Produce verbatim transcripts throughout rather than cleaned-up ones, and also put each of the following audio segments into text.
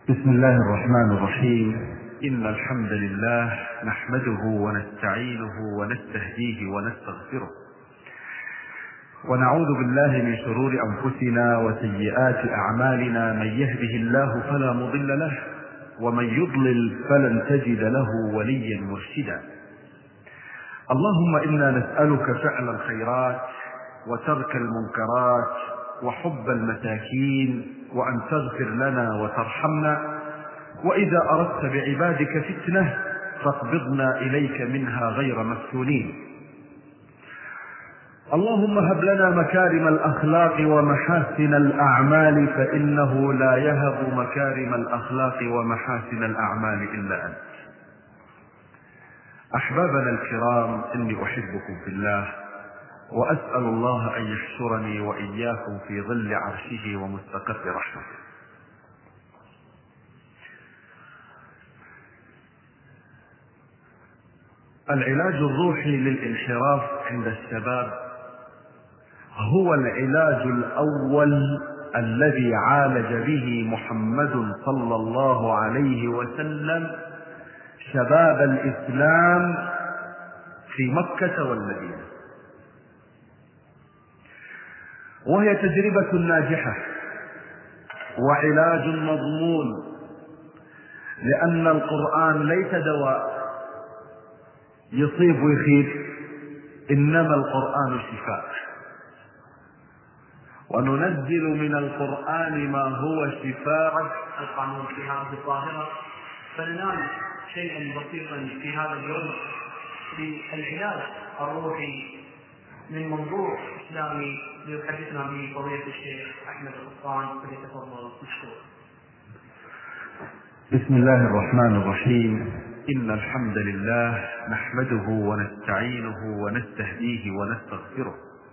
بسم الله الرحمن الرحيم. إن الحمد لله نحمده ونستعينه ونستهديه ونستغفره، ونعوذ بالله من شرور أنفسنا وسيئات أعمالنا. من يهده الله فلا مضل له، ومن يضلل فلن تجد له وليا مرشدا. اللهم إنا نسألك فعل الخيرات وترك المنكرات وحب المساكين، وأن تغفر لنا وترحمنا، وإذا أردت بعبادك فتنة فاقبضنا إليك منها غير مفتونين. اللهم هب لنا مكارم الأخلاق ومحاسن الأعمال، فإنه لا يهب مكارم الأخلاق ومحاسن الأعمال إلا أنت. أحبابنا الكرام، إني أحبكم في الله، وأسأل الله أن يحشرني وإياكم في ظل عرشه ومستقر رحمته. العلاج الروحي للانحراف عند الشباب هو العلاج الأول الذي عالج به محمد صلى الله عليه وسلم شباب الإسلام في مكة والمدينة، وهي تجربة ناجحة وعلاج مضمون، لأن القرآن ليس دواء يصيب ويخيف، إنما القرآن شفاء. وننزل من القرآن ما هو شفاء. القانون في هذه الظاهرة، فلننال شيئا بسيطا في هذا اليوم في العلاج الروحي من منظور إسلامي ليحدثنا به فضيلة الشيخ أحمد القطان، فليتفضل مشكور. بسم الله الرحمن الرحيم. إن الحمد لله نحمده ونستعينه ونستهديه ونستغفره،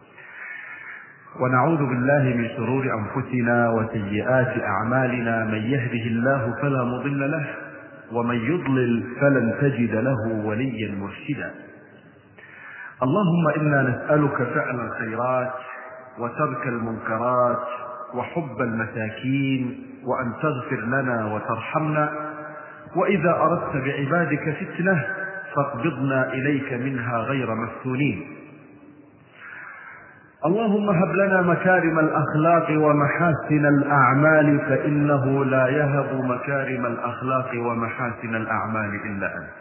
ونعوذ بالله من شرور أنفسنا وسيئات أعمالنا. من يهده الله فلا مضل له، ومن يضلل فلن تجد له وليا مرشدا. اللهم إنا نسألك فعل الخيرات وترك المنكرات وحب المساكين، وأن تغفر لنا وترحمنا، وإذا أردت بعبادك فتنة فاقبضنا إليك منها غير مفتونين. اللهم هب لنا مكارم الأخلاق ومحاسن الأعمال، فإنه لا يهب مكارم الأخلاق ومحاسن الأعمال إلا أنت.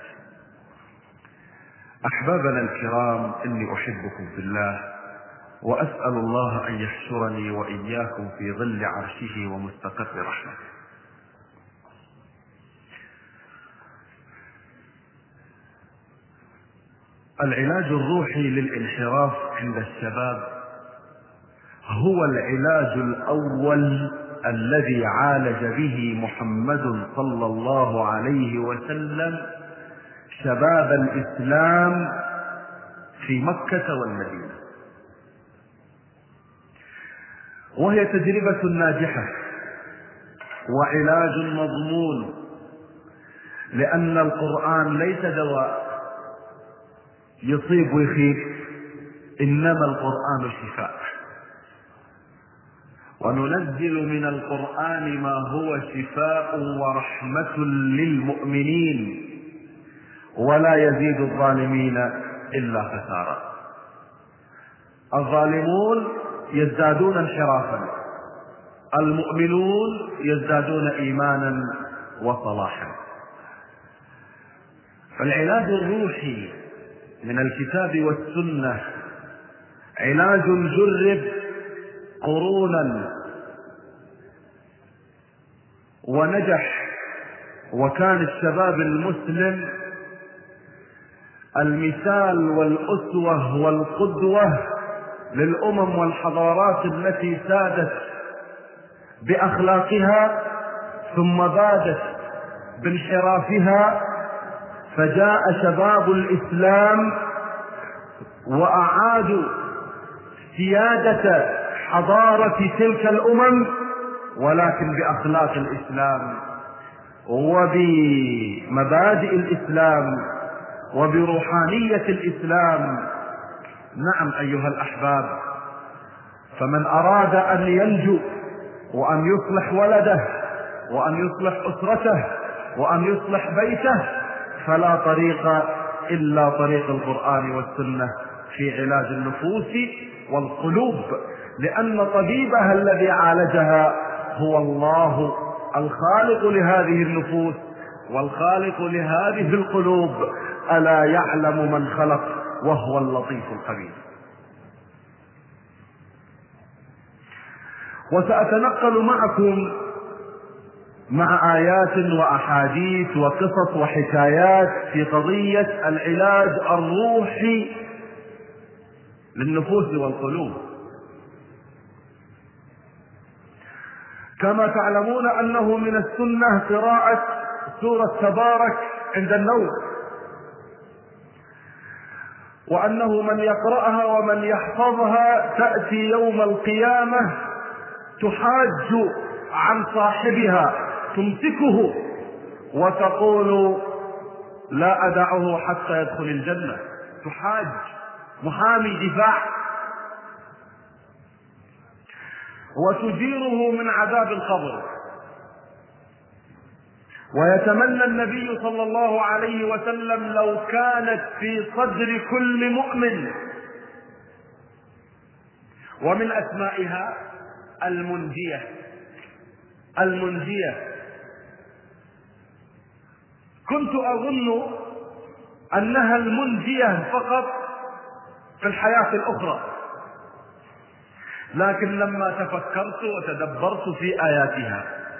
أحبابنا الكرام، إني أحبكم في الله، وأسأل الله أن يحشرني وإياكم في ظل عرشه ومستقر رحمته. العلاج الروحي للانحراف عند الشباب هو العلاج الأول الذي عالج به محمد صلى الله عليه وسلم شباب الإسلام في مكة والمدينة، وهي تجربة ناجحة وعلاج مضمون، لأن القرآن ليس دواء يصيب ويخيف، إنما القرآن شفاء. وننزل من القرآن ما هو شفاء ورحمة للمؤمنين، ولا يزيد الظالمين إلا خسارا. الظالمون يزدادون انحرافا، المؤمنون يزدادون إيمانا وصلاحا. فالعلاج الروحي من الكتاب والسنة علاج جرب قرونا ونجح، وكان الشباب المسلم المثال والأسوة والقدوة للأمم والحضارات التي سادت بأخلاقها ثم بادت بانحرافها. فجاء شباب الإسلام وأعادوا سيادة حضارة تلك الأمم، ولكن بأخلاق الإسلام وبمبادئ الإسلام وبروحانية الإسلام. نعم أيها الأحباب، فمن أراد أن ينجو وأن يصلح ولده وأن يصلح أسرته وأن يصلح بيته، فلا طريق إلا طريق القرآن والسنة في علاج النفوس والقلوب، لأن طبيبها الذي عالجها هو الله الخالق لهذه النفوس والخالق لهذه القلوب. ألا يعلم من خلق وهو اللطيف الخبير. وسأتنقل معكم مع آيات وأحاديث وقصص وحكايات في قضية العلاج الروحي للنفوس والقلوب. كما تعلمون أنه من السنة قراءة سورة تبارك عند النوم، وأنه من يقرأها ومن يحفظها تأتي يوم القيامة تحاج عن صاحبها، تمسكه وتقول لا أدعه حتى يدخل الجنة، تحاج، محامي دفاع، وتجيره من عذاب القبر. ويتمنى النبي صلى الله عليه وسلم لو كانت في صدر كل مؤمن. ومن أسمائها المنجية. المنجية كنت أظن أنها المنجية فقط في الحياة الأخرى، لكن لما تفكرت وتدبرت في آياتها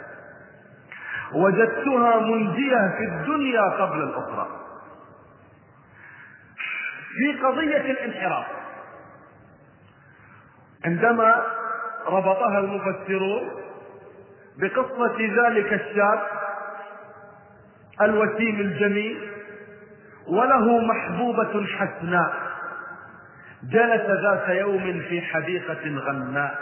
وجدتها منجية في الدنيا قبل الأخرى. في قضية الانحراف عندما ربطها المفسرون بقصة ذلك الشاب الوسيم الجميل وله محبوبة حسناء، جلس ذات يوم في حديقة غناء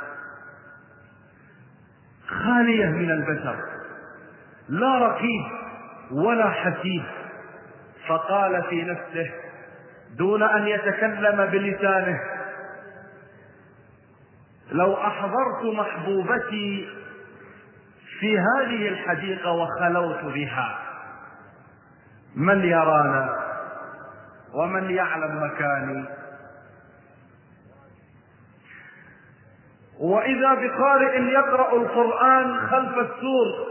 خالية من البشر، لا رقيب ولا حسيب، فقال في نفسه دون أن يتكلم بلسانه لو أحضرت محبوبتي في هذه الحديقة وخلوت بها من يرانا ومن يعلم مكاني. وإذا بقارئ يقرأ القرآن خلف السور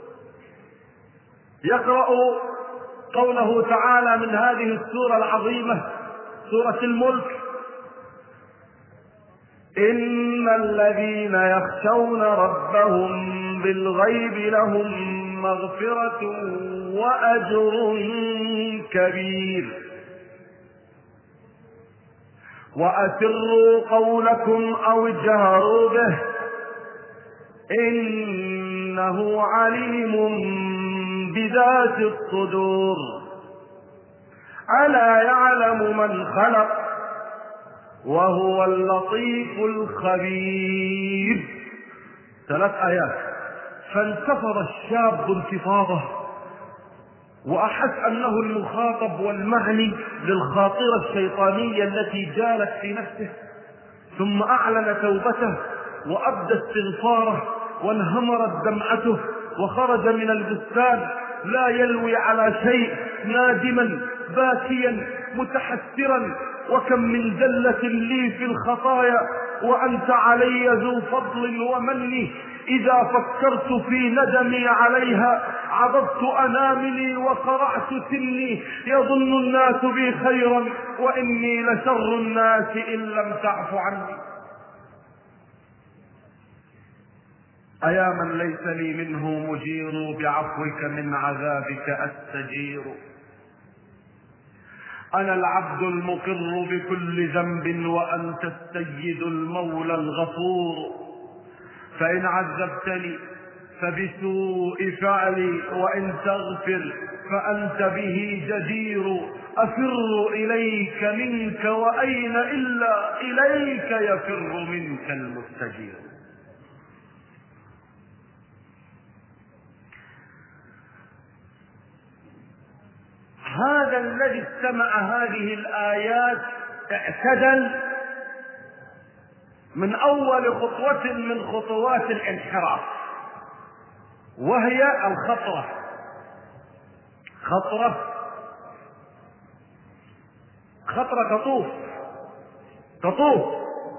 يقرأ قوله تعالى من هذه السورة العظيمة سورة الملك: إن الذين يخشون ربهم بالغيب لهم مغفرة وأجر كبير وأسروا قولكم أو اجهروا به إنه عليم بذات الصدور ألا يعلم من خلق وهو اللطيف الخبير. ثلاث آيات. فانتفض الشاب انتفاضه وأحس أنه المخاطب والمعني للخاطرة الشيطانية التي جالت في نفسه، ثم أعلن توبته وأبدى استغفاره وانهمرت دمعته وخرج من البستان لا يلوي على شيء، نادما باكيا متحسرا: وكم من زلة لي في الخطايا وأنت علي ذو فضل ومن، إذا فكرت في ندمي عليها عضضت أناملي وقرعت سني، يظن الناس بي خيرا وإني لشر الناس إن لم تعف عني. أيا من ليس لي منه مجير بعفوك من عذابك أستجير. أنا العبد المقر بكل ذنب وأنت السيد المولى الغفور، فإن عذبتني فبسوء فعلي وإن تغفر فأنت به جدير، أفر إليك منك وأين إلا إليك يفر منك المستجير. هذا الذي استمع هذه الآيات اعتدل من أول خطوة من خطوات الانحراف، وهي الخطرة. خطرة خطرة تطوف تطوف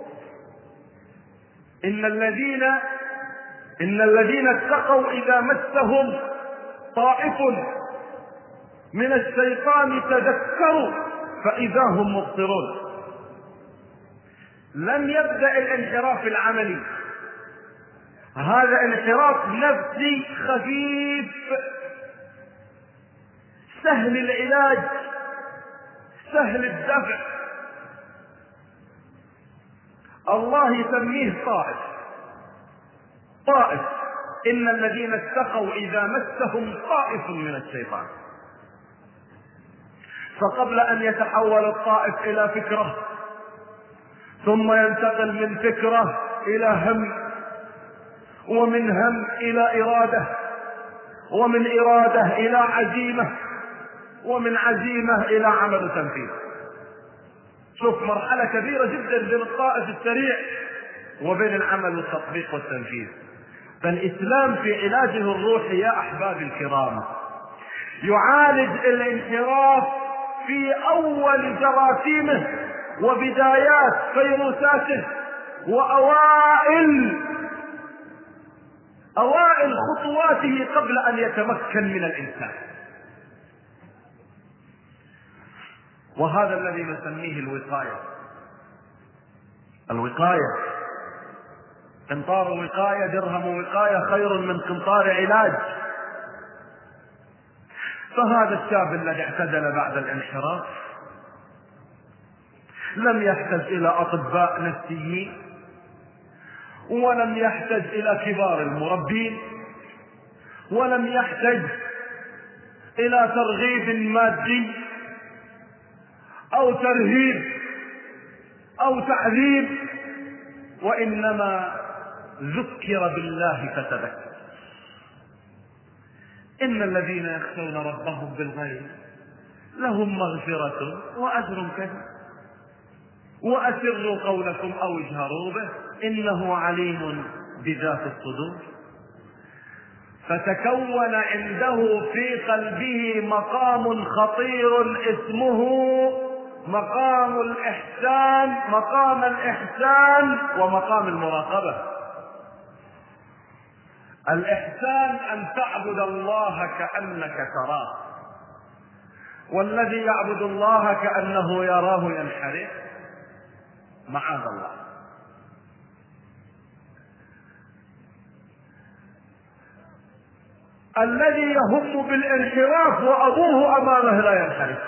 إن الذين إن الذين اتقوا إذا مسهم طائف من الشيطان تذكروا فإذا هم مبصرون. لم يبدأ الانحراف العملي، هذا انحراف نفسي خفيف سهل العلاج سهل الدفع. الله يسميه طائف طائف إن الذين اتقوا إذا مسهم طائف من الشيطان. فقبل أن يتحول الطائف إلى فكرة ثم ينتقل من فكرة إلى هم، ومن هم إلى إرادة، ومن إرادة إلى عزيمة، ومن عزيمة إلى عمل وتنفيذ. شوف مرحلة كبيرة جدا بين الطائف السريع وبين العمل والتطبيق والتنفيذ. فالإسلام في علاجه الروحي يا أحبابي الكرام يعالج الانحراف في أول جراثيمه وبدايات فيروساته وأوائل أوائل خطواته قبل أن يتمكن من الإنسان. وهذا الذي نسميه الوقاية. الوقاية قنطار وقاية درهم وقاية خير من قنطار علاج. فهذا الشاب الذي اعتدل بعد الانحراف لم يحتج إلى أطباء نفسيين، ولم يحتج إلى كبار المربين، ولم يحتج إلى ترغيب مادي أو ترهيب أو تعذيب، وإنما ذكر بالله فتذكر. إن الذين يخشون ربهم بالغيب لهم مغفرة وأجر كبير، وأسروا قولكم أو اجهروا به إنه عليم بذات الصدور. فتكون عنده في قلبه مقام خطير اسمه مقام الإحسان، مقام الإحسان ومقام المراقبة. الإحسان أن تعبد الله كأنك تراه، والذي يعبد الله كأنه يراه ينحرف معاذ الله. الذي يهم بالانحراف وأبوه أمامه لا ينحرف،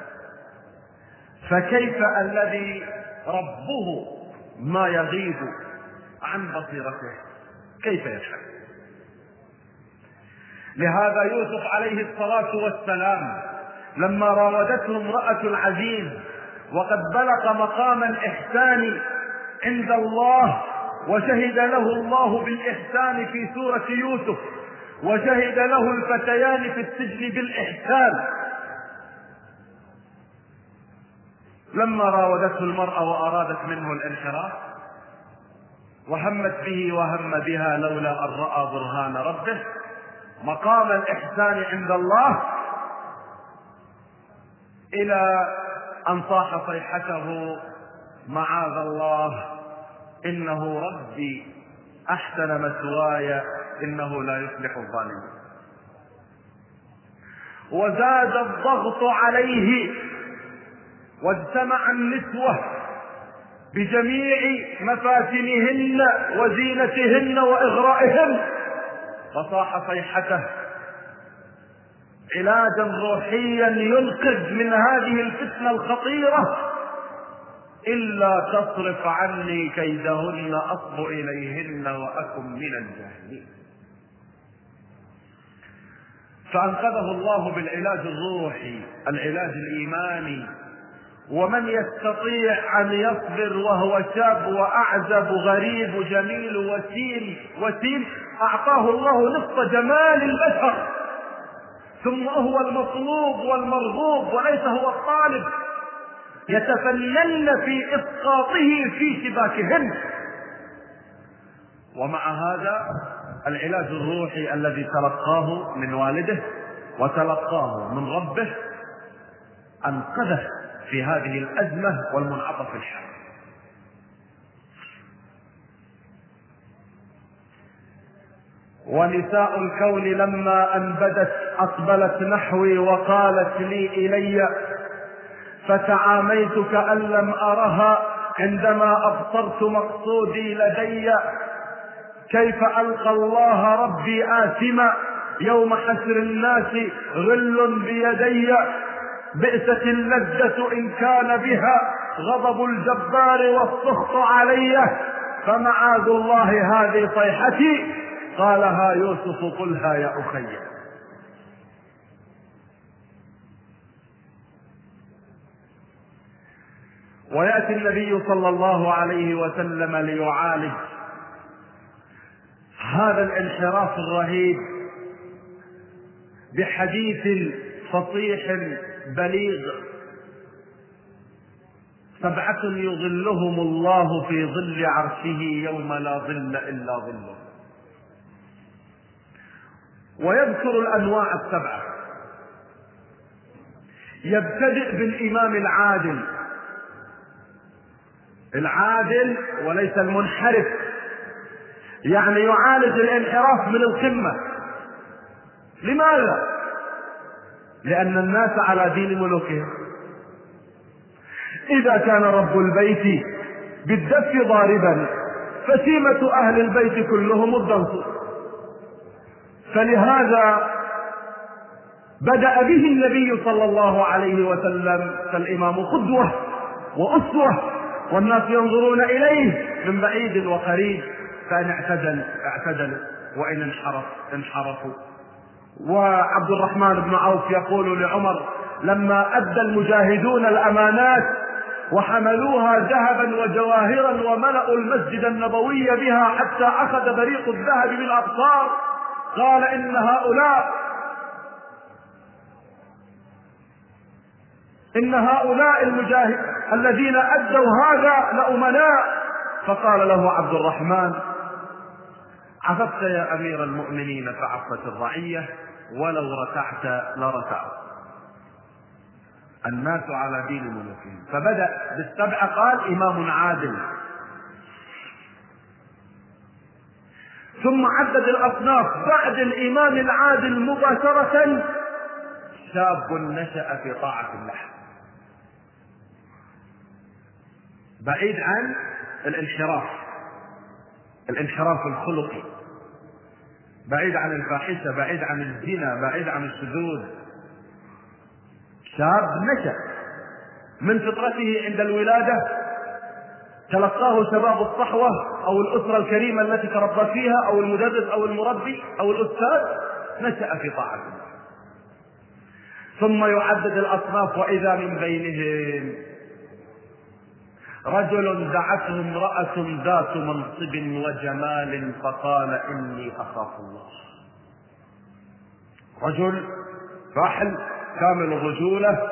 فكيف الذي ربه ما يغيب عن بصيرته كيف ينحرف؟ لهذا يوسف عليه الصلاة والسلام لما راودته امرأة العزيز وقد بلغ مقام الإحسان عند الله، وشهد له الله بالإحسان في سورة يوسف، وشهد له الفتيان في السجن بالإحسان، لما راودته المرأة وأرادت منه الانحراف وهمت به وهم بها لولا أن رأى برهان ربه، مقام الإحسان عند الله، إلى أن صاح صيحته معاذ الله إنه ربي أحسن مثواي إنه لا يفلح الظالمون. وزاد الضغط عليه واجتمع النسوة بجميع مفاتنهن وزينتهن وإغرائهن، فصاح صيحته علاجا روحيا ينقذ من هذه الفتنة الخطيرة: إلا تصرف عني كيدهن أصب إليهن وأكن من الجاهلين. فأنقذه الله بالعلاج الروحي، العلاج الإيماني. ومن يستطيع أن يصبر وهو شاب وأعزب غريب جميل وسيم وسيم أعطاه الله نصف جمال البشر، ثم هو المطلوب والمرغوب وليس هو الطالب، يتفنن في إسقاطه في شباكهن. ومع هذا العلاج الروحي الذي تلقاه من والده وتلقاه من ربه أنقذه في هذه الأزمة والمنعطف الحال. ونساء الكون لما أنبدت أقبلت نحوي وقالت لي إلي، فتعاميت كأن لم أرها عندما أبصرت مقصودي لدي. كيف ألقى الله ربي آثما يوم حسر الناس غل بيدي. بئست اللذة إن كان بها غضب الجبار والسخط علي. فمعاذ الله هذه صيحتي قالها يوسف قلها يا أخي. ويأتي النبي صلى الله عليه وسلم ليعالج هذا الانحراف الرهيب بحديث فصيح بليغ: سبعة يظلهم الله في ظل عرشه يوم لا ظل إلا ظله. ويذكر الأنواع السبعة. يبتدئ بالإمام العادل، العادل وليس المنحرف، يعني يعالج الانحراف من القمة. لماذا؟ لأن الناس على دين ملوكهم. إذا كان رب البيت بالدف ضاربا فسيمة أهل البيت كلهم الضنص. فلهذا بدأ به النبي صلى الله عليه وسلم، فالإمام قدوة وأسوة والناس ينظرون إليه من بعيد وقريب، فإن اعتدل اعتدل وإن انحرف انحرفوا. وعبد الرحمن بن عوف يقول لعمر لما أدى المجاهدون الأمانات وحملوها ذهبا وجواهرا وملأوا المسجد النبوي بها حتى أخذ بريق الذهب بالأبصار، قال إن هؤلاء إن هؤلاء المجاهد الذين أدوا هذا لأمناء. فقال له عبد الرحمن: عففت يا أمير المؤمنين فعفت الرعية، ولو ركعت لركعت. الناس على دين ملوكهم. فبدأ بالسبعة قال إمام عادل، ثم عدد الأصناف بعد الإمام العادل مباشرة: شاب نشأ في طاعة الله، بعيد عن الانحراف الانحراف الخلقي، بعيد عن الفاحشة، بعيد عن الزنا، بعيد عن الشذوذ. شاب نشأ من فطرته عند الولادة، تلقاه شباب الصحوة أو الأسرة الكريمة التي تربى فيها أو المدرس أو المربي أو الأستاذ، نشأ في طاعة الله. ثم يعدد الأصناف: وإذا من بينهم رجل دعته امرأة ذات منصب وجمال فقال إني أخاف الله. رجل فاحل كامل الرجولة،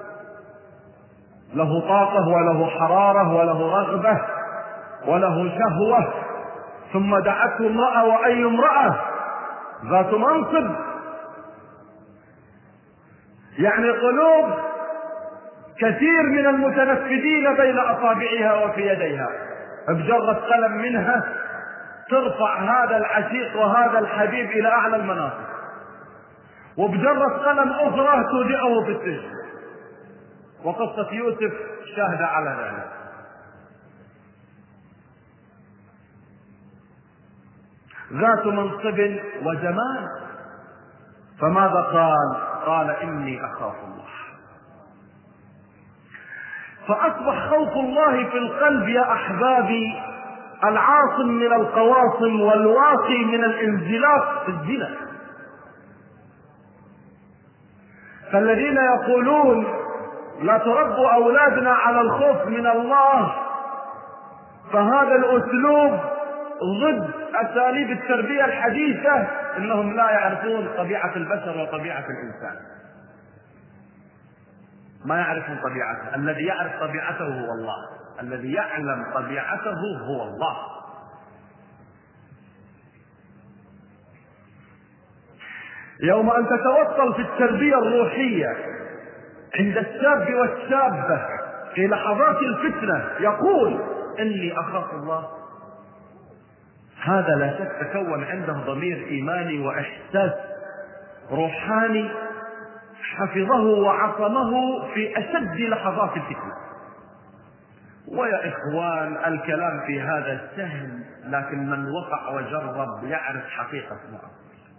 له طاقة وله حرارة وله رغبة وله شهوة، ثم دعته امرأة، وأي امرأة ذات منصب، يعني قلوب كثير من المتنفذين بين أصابعها وفي يديها، بجرة قلم منها ترفع هذا العشيق وهذا الحبيب إلى أعلى المناصب، وبجرة قلم أخرى تودعه في السجن. وقصة يوسف شاهدة على ذلك. ذات منصب وجمال، فماذا قال؟ قال إني أخاف الله. فأصبح خوف الله في القلب يا أحبابي العاصم من القواصم والواقي من الانزلاق في الزنا. فالذين يقولون لا تربوا أولادنا على الخوف من الله، فهذا الأسلوب ضد أساليب التربية الحديثة، إنهم لا يعرفون طبيعة البشر وطبيعة الإنسان، ما يعرفون طبيعته. الذي يعرف طبيعته هو الله، الذي يعلم طبيعته هو الله. يوم أن تتوصل في التربية الروحية عند الشاب والشابة في لحظات الفتنة يقول إني أخاف الله، هذا لا شك تكون عنده ضمير إيماني وإحساس روحاني حفظه وعصمه في أشد لحظات الفتنة. ويا إخوان الكلام في هذا سهل، لكن من وقع وجرب يعرف حقيقة معه.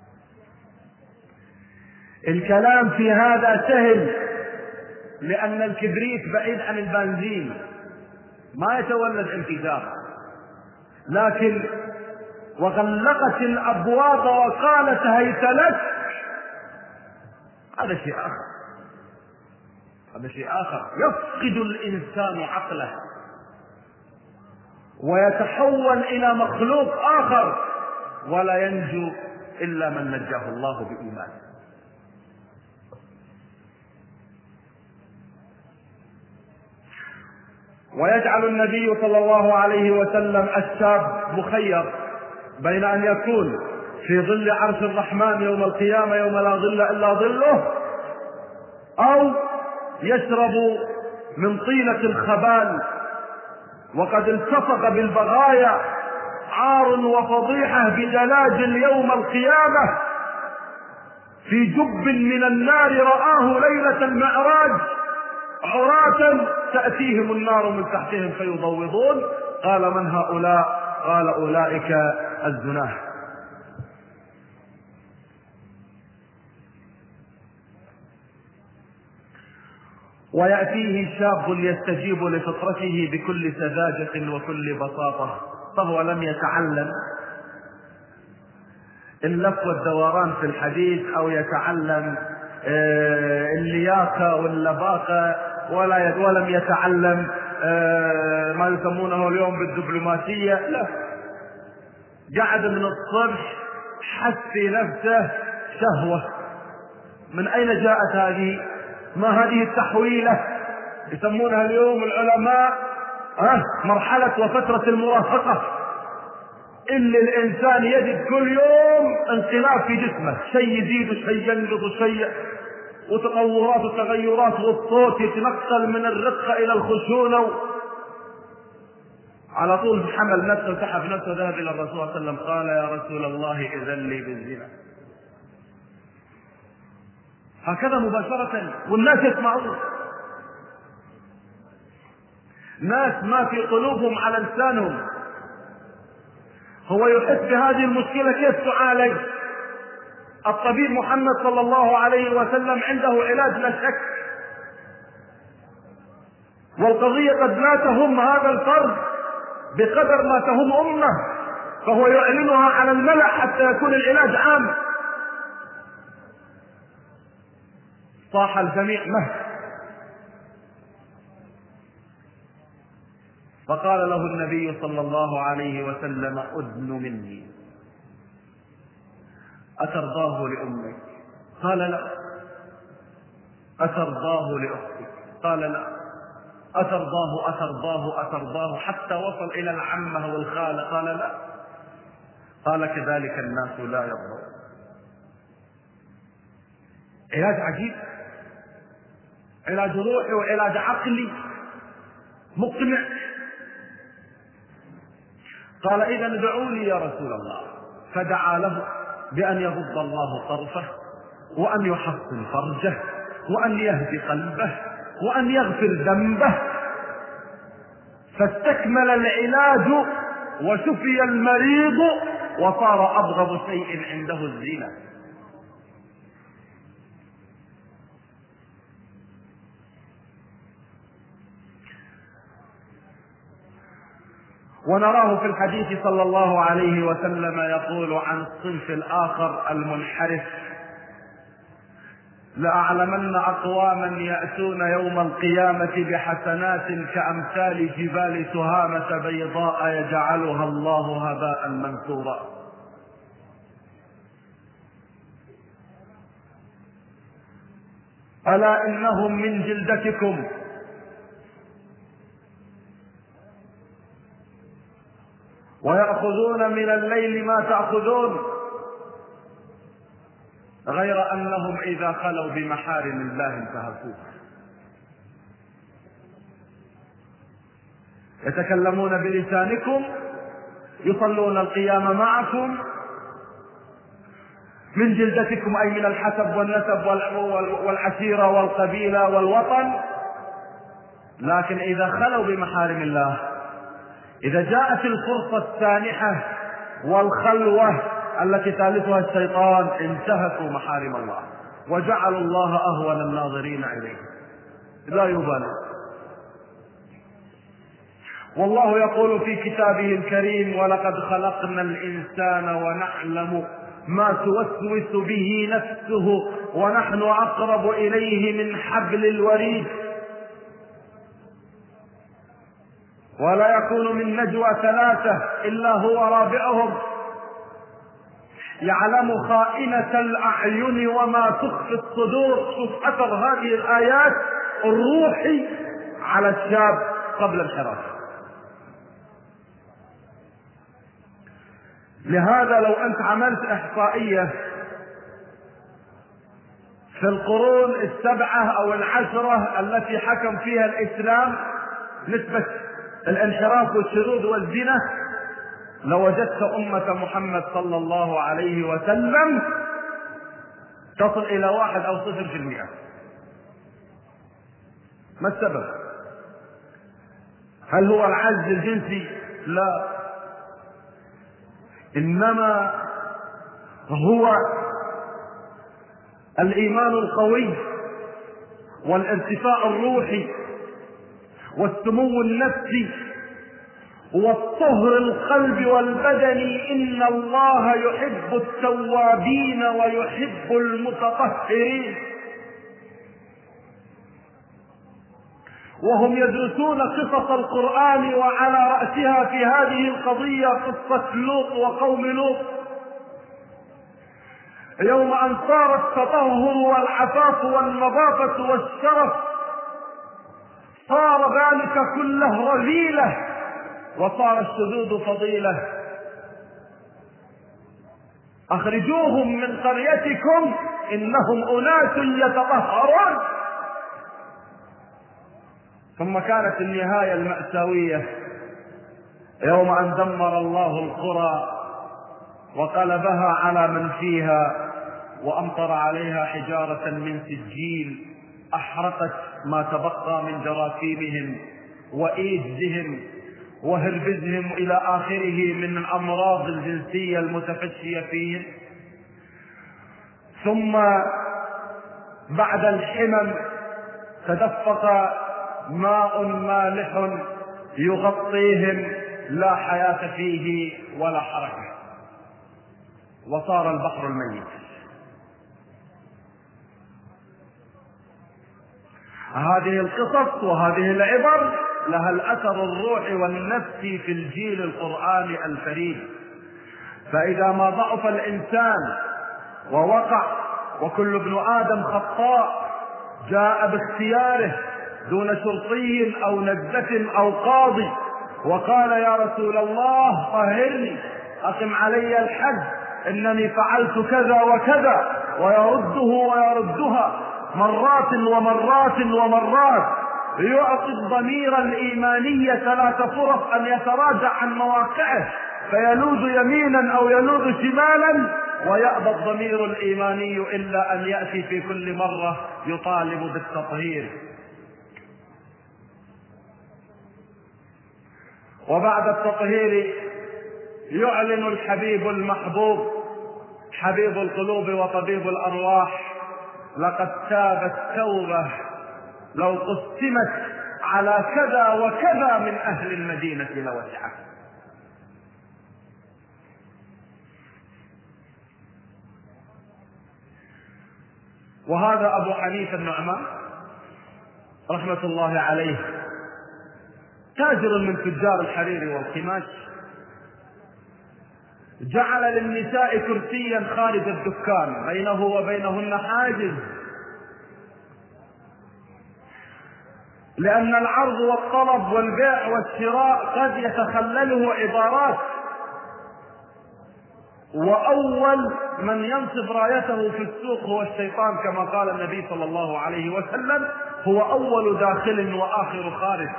الكلام في هذا سهل لأن الكبريت بعيد عن البنزين ما يتولد انفجار، لكن وغلقت الأبواب وقالت هيت لك، هذا شيء آخر، هذا شيء آخر. يفقد الإنسان عقله ويتحول إلى مخلوق آخر، ولا ينجو إلا من نجاه الله بإيمانه. ويجعل النبي صلى الله عليه وسلم الشاب مخير بين أن يكون في ظل عرش الرحمن يوم القيامة يوم لا ظل إلا ظله، أو يشرب من طينة الخبال وقد التصق بالبغايا، عار وفضيحة بدلاجل يوم القيامة في جب من النار رآه ليلة المعراج عراة تأتيهم النار من تحتهم فيضوضون. قال من هؤلاء؟ قال أولئك الزناه. ويأتيه شاب يستجيب لفطرته بكل سذاجة وكل بساطة، فهو لم يتعلم اللف والدوران في الحديث أو يتعلم اللياقة واللباقة، ولا ولم يتعلم ما يسمونه اليوم بالدبلوماسية، لا، قعد من الصبح حس في نفسه شهوة. من أين جاءت هذه؟ ما هذه التحويلة يسمونها اليوم العلماء أه مرحلة وفترة المراهقة، اللي الإنسان يجد كل يوم انقلاب في جسمه، شيء يزيد وشيء ينقص وشيء، وتطورات وتغيرات، والصوت يتنقل من الرقة إلى الخشونة، على طول حمل نفسه وسحب نفسه ذهب إلى الرسول صلى الله عليه وسلم قال يا رسول الله إذن لي بالزنا. هكذا مباشرة، والناس يسمعون، ناس ما في قلوبهم على لسانهم. هو يحس بهذه المشكلة كيف تعالج؟ الطبيب محمد صلى الله عليه وسلم عنده علاج لا شك، والقضية قد لا تهم هذا الفرد بقدر ما تهم أمة، فهو يعلنها على الملأ حتى يكون العلاج عام. صاح الجميع مه، فقال له النبي صلى الله عليه وسلم أدن مني، أترضاه لأمك؟ قال لا. أترضاه لأختك؟ قال لا. أترضاه أترضاه أترضاه حتى وصل إلى العمة والخالة؟ قال لا. قال كذلك الناس لا يرضون. علاج عجيب، علاج روحي وعلاج عقلي مقنع. قال إذا ادعوا لي يا رسول الله، فدعا له بأن يغض الله طرفه، وأن يحصن فرجه، وأن يهدي قلبه، وأن يغفر ذنبه، فاستكمل العلاج وشفي المريض، وصار أبغض شيء عنده الزنا. ونراه في الحديث صلى الله عليه وسلم يقول عن الصنف الآخر المنحرف: لأعلمن أقواما يأتون يوم القيامة بحسنات كأمثال جبال تهامة بيضاء يجعلها الله هباء منثورا. ألا إنهم من جلدتكم ويأخذون من الليل ما تأخذون، غير أنهم إذا خلوا بمحارم الله انتهكوها. يتكلمون بلسانكم، يصلون القيام معكم، من جلدتكم أي من الحسب والنسب والعشيرة والقبيلة والوطن، لكن إذا خلوا بمحارم الله، إذا جاءت الفرصة السانحة والخلوة التي ثالثها الشيطان، انتهكوا محارم الله وجعلوا الله أهون الناظرين إليه، لا يبالي. والله يقول في كتابه الكريم: ولقد خلقنا الإنسان ونعلم ما توسوس به نفسه ونحن أقرب إليه من حبل الوريد. ولا يكون من نجوى ثلاثة إلا هو رابعهم، يعلم خائنة الأعين وما تخفي الصدور. شوف أثر هذه الآيات الروحي على الشاب قبل الحراك. لهذا لو أنت عملت إحصائية في القرون السبعة أو العشرة التي حكم فيها الإسلام نسبة الانحراف والشذوذ والزنا، لوجدت أمة محمد صلى الله عليه وسلم تصل إلى واحد أو صفر في المئة. ما السبب؟ هل هو العجز الجنسي؟ لا، إنما هو الإيمان القوي والارتفاع الروحي والسمو النفسي والطهر القلب والبدني. إن الله يحب التوابين ويحب المتطهرين. وهم يدرسون قصص القرآن، وعلى رأسها في هذه القضية قصة لوط وقوم لوط. يوم أن صار التطهر والعفاف والنظافة والشرف، صار ذلك كله رذيلة، وصار الشذوذ فضيلة. أخرجوهم من قريتكم إنهم أناس يتطهرون. ثم كانت النهاية المأساوية يوم أن دمر الله القرى وقلبها على من فيها، وأمطر عليها حجارة من سجيل أحرقت ما تبقى من جراثيمهم وإيدزهم وهربزهم إلى آخره من الأمراض الجنسية المتفشية فيهم. ثم بعد الحمم تدفق ماء مالح يغطيهم، لا حياة فيه ولا حركة، وصار البحر الميت. هذه القصص وهذه العبر لها الأثر الروحي والنفسي في الجيل القرآني الفريد. فإذا ما ضعف الإنسان ووقع، وكل ابن آدم خطاء، جاء باختياره دون شرطي أو نزة أو قاضي وقال: يا رسول الله طهرني، أقم علي الحد، إنني فعلت كذا وكذا، ويرده ويردها مرات ومرات ومرات، يعطي الضمير الإيمانية ثلاث فرص أن يتراجع عن مواقعه، فيلوذ يمينا أو يلوذ شمالا، ويأبى الضمير الإيماني إلا أن يأتي في كل مرة يطالب بالتطهير. وبعد التطهير يعلن الحبيب المحبوب حبيب القلوب وطبيب الأرواح: لقد تابت توبة لو قسمت على كذا وكذا من أهل المدينة لوسعت. وهذا أبو حنيفة النعمان رحمة الله عليه، تاجر من تجار الحرير والقماش، جعل للنساء كرسيا خارج الدكان بينه وبينهن حاجز، لأن العرض والطلب والبيع والشراء قد يتخلله عبارات. وأول من ينصب رايته في السوق هو الشيطان، كما قال النبي صلى الله عليه وسلم: هو أول داخل وآخر خارج.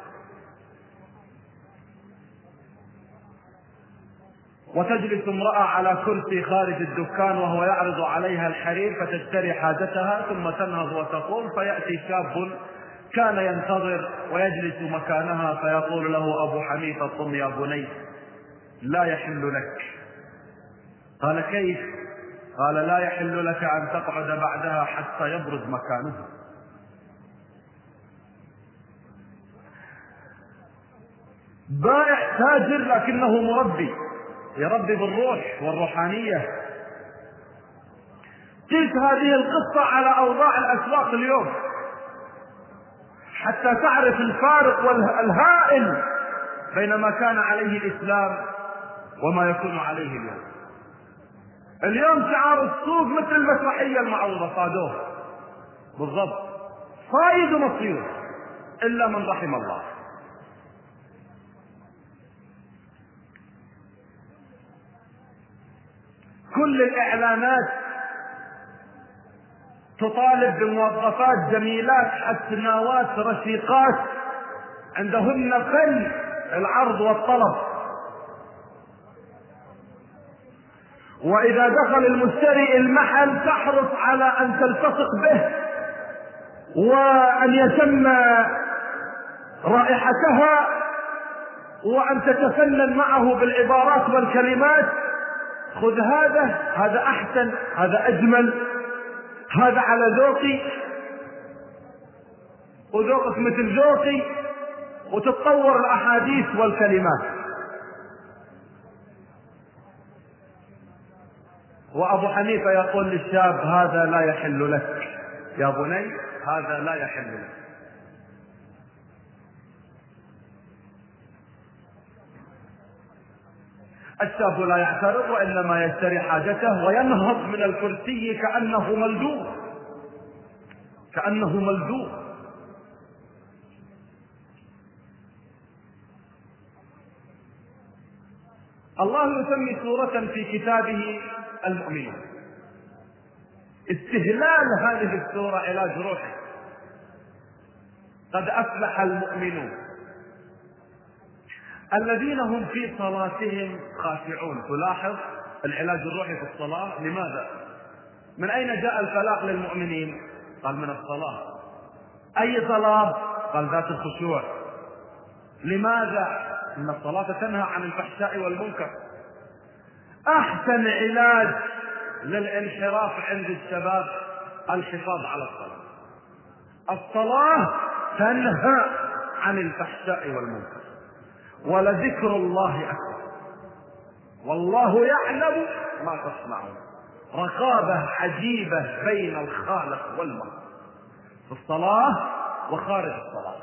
وتجلس امرأة على كرسي خارج الدكان وهو يعرض عليها الحرير فتشتري حاجتها ثم تنهض وتقوم، فيأتي شاب كان ينتظر ويجلس مكانها فيقول له أبو حنيفة: قم يا بني، لا يحل لك. قال: كيف؟ قال: لا يحل لك أن تقعد بعدها حتى يبرز مكانها. بائع تاجر لكنه مربي، يربي بالروح والروحانية. قيس هذه القصة على أوضاع الأسواق اليوم حتى تعرف الفارق الهائل بين ما كان عليه الإسلام وما يكون عليه اليوم. اليوم شعار السوق مثل المسرحية المعروضة، صادوه بالضبط، صايد ومصير إلا من رحم الله. كل الإعلانات تطالب بموظفات جميلات حسناوات رشيقات عندهن فن العرض والطلب، وإذا دخل المشتري المحل تحرص على أن تلتصق به وأن يشم رائحتها وأن تتفنن معه بالعبارات والكلمات: خذ هذا، هذا أحسن، هذا أجمل، هذا على ذوقي وذوقك مثل ذوقي، وتتطور الأحاديث والكلمات. وأبو حنيفة يقول للشاب: هذا لا يحل لك يا بني، هذا لا يحل لك. الشاب لا يعترض وإنما يشتري حاجته وينهض من الكرسي كأنه ملدوغ، كأنه ملدوغ. الله يسمي سورة في كتابه المؤمنون. استهلال هذه السورة علاج روحي. قد أفلح المؤمنون الذين هم في صلاتهم خاشعون. تلاحظ العلاج الروحي في الصلاة. لماذا؟ من أين جاء الفلاح للمؤمنين؟ قال: من الصلاة. أي صلاة؟ قال: ذات الخشوع. لماذا؟ إن الصلاة تنهى عن الفحشاء والمنكر. أحسن علاج للانحراف عند الشباب الحفاظ على الصلاة. الصلاة تنهى عن الفحشاء والمنكر، ولذكر الله أكبر، والله يعلم ما تصنعون. رقابة عجيبة بين الخالق والمخلوق في الصلاة وخارج الصلاة،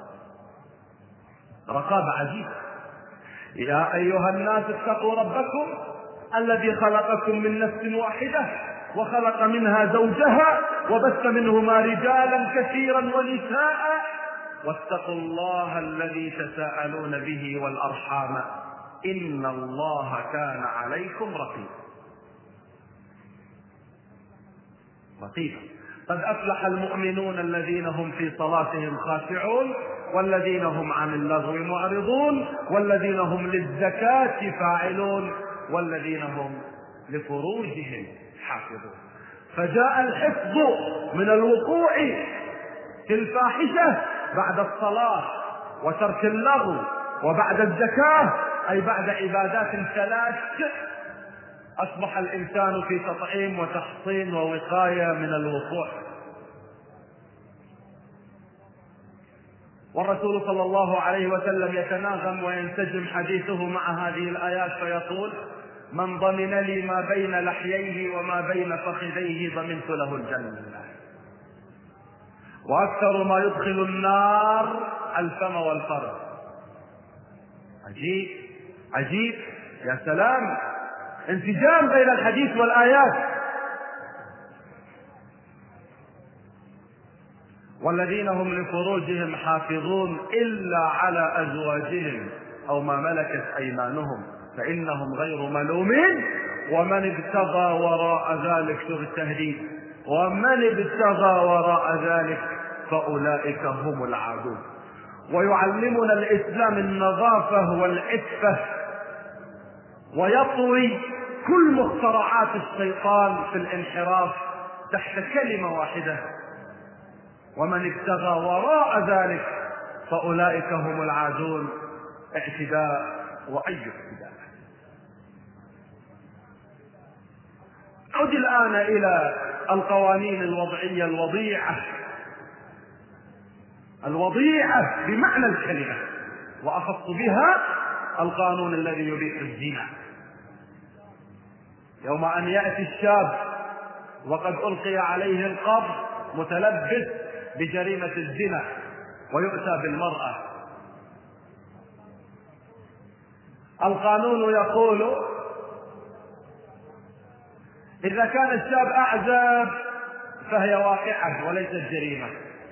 رقابة عجيبة. يا أيها الناس اتقوا ربكم الذي خلقكم من نفس واحدة وخلق منها زوجها وبث منهما رجالا كثيرا ونساء واتقوا الله الذي تساءلون به والأرحام إن الله كان عليكم رقيبا. رقيبا. قد أفلح المؤمنون الذين هم في صلاتهم خاشعون والذين هم عن اللغو معرضون والذين هم للزكاة فاعلون والذين هم لفروجهم حافظون. فجاء الحفظ من الوقوع في الفاحشة بعد الصلاة وترك اللغو وبعد الزكاة، أي بعد عبادات ثلاث أصبح الإنسان في تطعيم وتحصين ووقاية من الوقوع. والرسول صلى الله عليه وسلم يتناغم وينسجم حديثه مع هذه الآيات فيقول: من ضمن لي ما بين لحييه وما بين فخذيه ضمنت له الجنة. وأكثر ما يدخل النار الفم والفرج. عجيب عجيب، يا سلام، انسجام بين الحديث والآيات. والذين هم لفروجهم حافظون إلا على أزواجهم أو ما ملكت أيمانهم فإنهم غير ملومين ومن ابتغى وراء ذلك، شوف التهديد، ومن ابتغى وراء ذلك فأولئك هم العادون. ويعلمنا الإسلام النظافة والعفة، ويطوي كل مخترعات الشيطان في الانحراف تحت كلمة واحدة: ومن ابتغى وراء ذلك فأولئك هم العادون. اعتداء وأي اعتداء. عد الآن إلى القوانين الوضعية الوضيعة، الوضيعة بمعنى الكلمة، وأخص بها القانون الذي يبيح الزنا. يوم أن يأتي الشاب وقد ألقي عليه القبض متلبس بجريمة الزنا ويؤتى بالمرأة، القانون يقول إذا كان الشاب أعزب فهي واقعة وليست جريمة،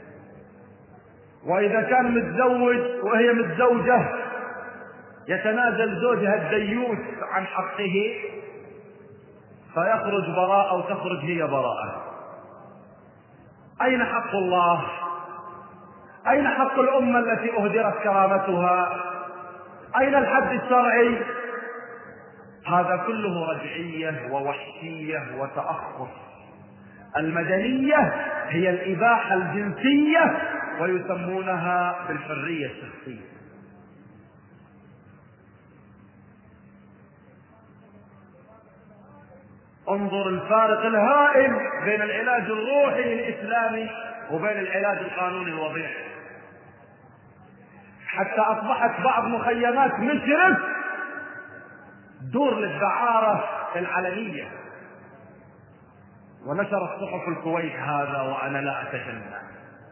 وإذا كان متزوج وهي متزوجة يتنازل زوجها الديوث عن حقه فيخرج براءة أو تخرج هي براءة. أين حق الله؟ أين حق الأمة التي أهدرت كرامتها؟ أين الحد الشرعي؟ هذا كله رجعية ووحشية وتأخر. المدنية هي الإباحة الجنسية ويسمونها بالحرية الشخصية. انظر الفارق الهائل بين العلاج الروحي الإسلامي وبين العلاج القانوني الوضيع، حتى أصبحت بعض مخيمات مشرف دور للدعارة العلنية. ونشرت صحف الكويت هذا وأنا لا أتجنى: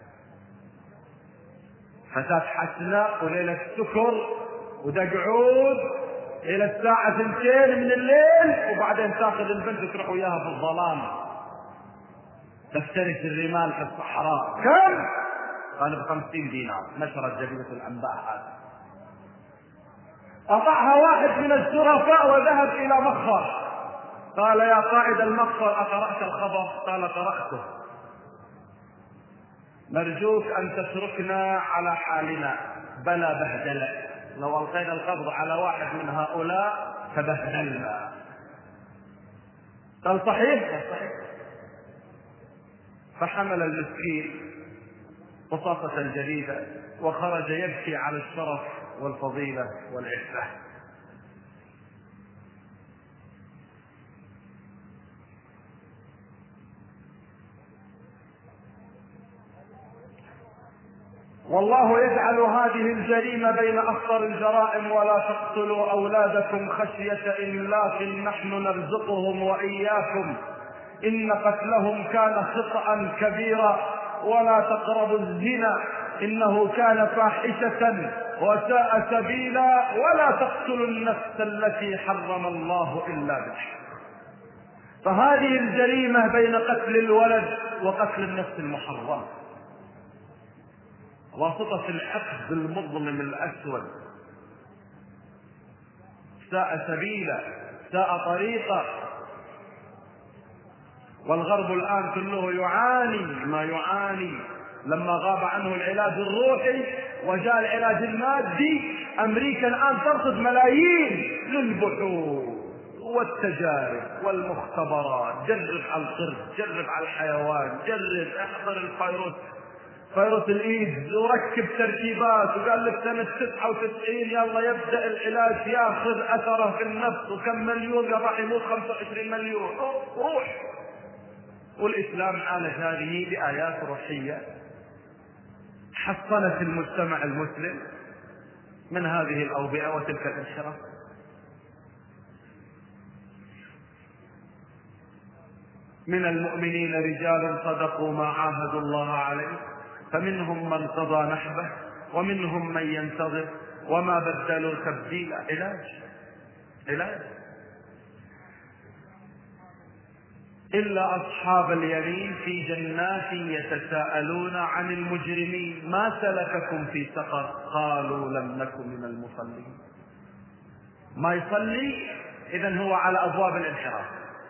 فتاة حسناء وليلة سكر ودقعود إلى الساعة اثنتين من الليل، وبعدين تأخذ البنت وتروح وياها في الظلام تفترس الرمال في الصحراء. كم؟ قال بخمسين دينار. نشرت جريدة الأنباء هذا. قطعها واحد من الشرفاء وذهب إلى مخفر، قال: يا قائد المخفر أقرأت الخبر؟ قال: قرأته. نرجوك أن تتركنا على حالنا. بلا بهدلة، لو ألقينا القبض على واحد من هؤلاء تبهدلنا. قال: صحيح؟ صحيح. فحمل المسكين قصاصة الجريدة وخرج يبكي على الشرف والفضيلة والعفة. والله يجعل هذه الجريمة بين أخطر الجرائم: ولا تقتلوا أولادكم خشية إملاق نحن نرزقهم وإياكم إن قتلهم كان خطأ كبيرا ولا تقربوا الزنا إنه كان فاحشة وساء سبيلا ولا تقتلوا النفس التي حرم الله إلا بالحق. فهذه الجريمة بين قتل الولد وقتل النفس المحرمة، واسطة الحقد المظلم الأسود. ساء سبيلا، ساء طريقا. والغرب الآن كله يعاني ما يعاني لما غاب عنه العلاج الروحي وجاء العلاج المادي. أمريكا الآن ترصد ملايين للبحوث والتجارب والمختبرات. جرب على القرد، جرب على الحيوان، جرب احضر الفيروس فيروس الايدز وركب تركيبات، وقال لك سنة تسعة وتسعين يلا يبدأ العلاج ياخذ اثره في النفس، وكم مليون راح يموت؟ خمسة وعشرين مليون. روح. والإسلام عالج هذه بآيات روحية حصنت المجتمع المسلم من هذه الأوبئة وتلك الانحراف. من المؤمنين رجال صدقوا ما عاهدوا الله عليه فمنهم من قضى نحبه ومنهم من ينتظر وما بدلوا تبديلا. علاج علاج. إلا أصحاب اليمين في جنات يتساءلون عن المجرمين ما سلككم في سقر قالوا لم نكن من المصلين. ما يصلي إذن هو على أبواب الانحراف،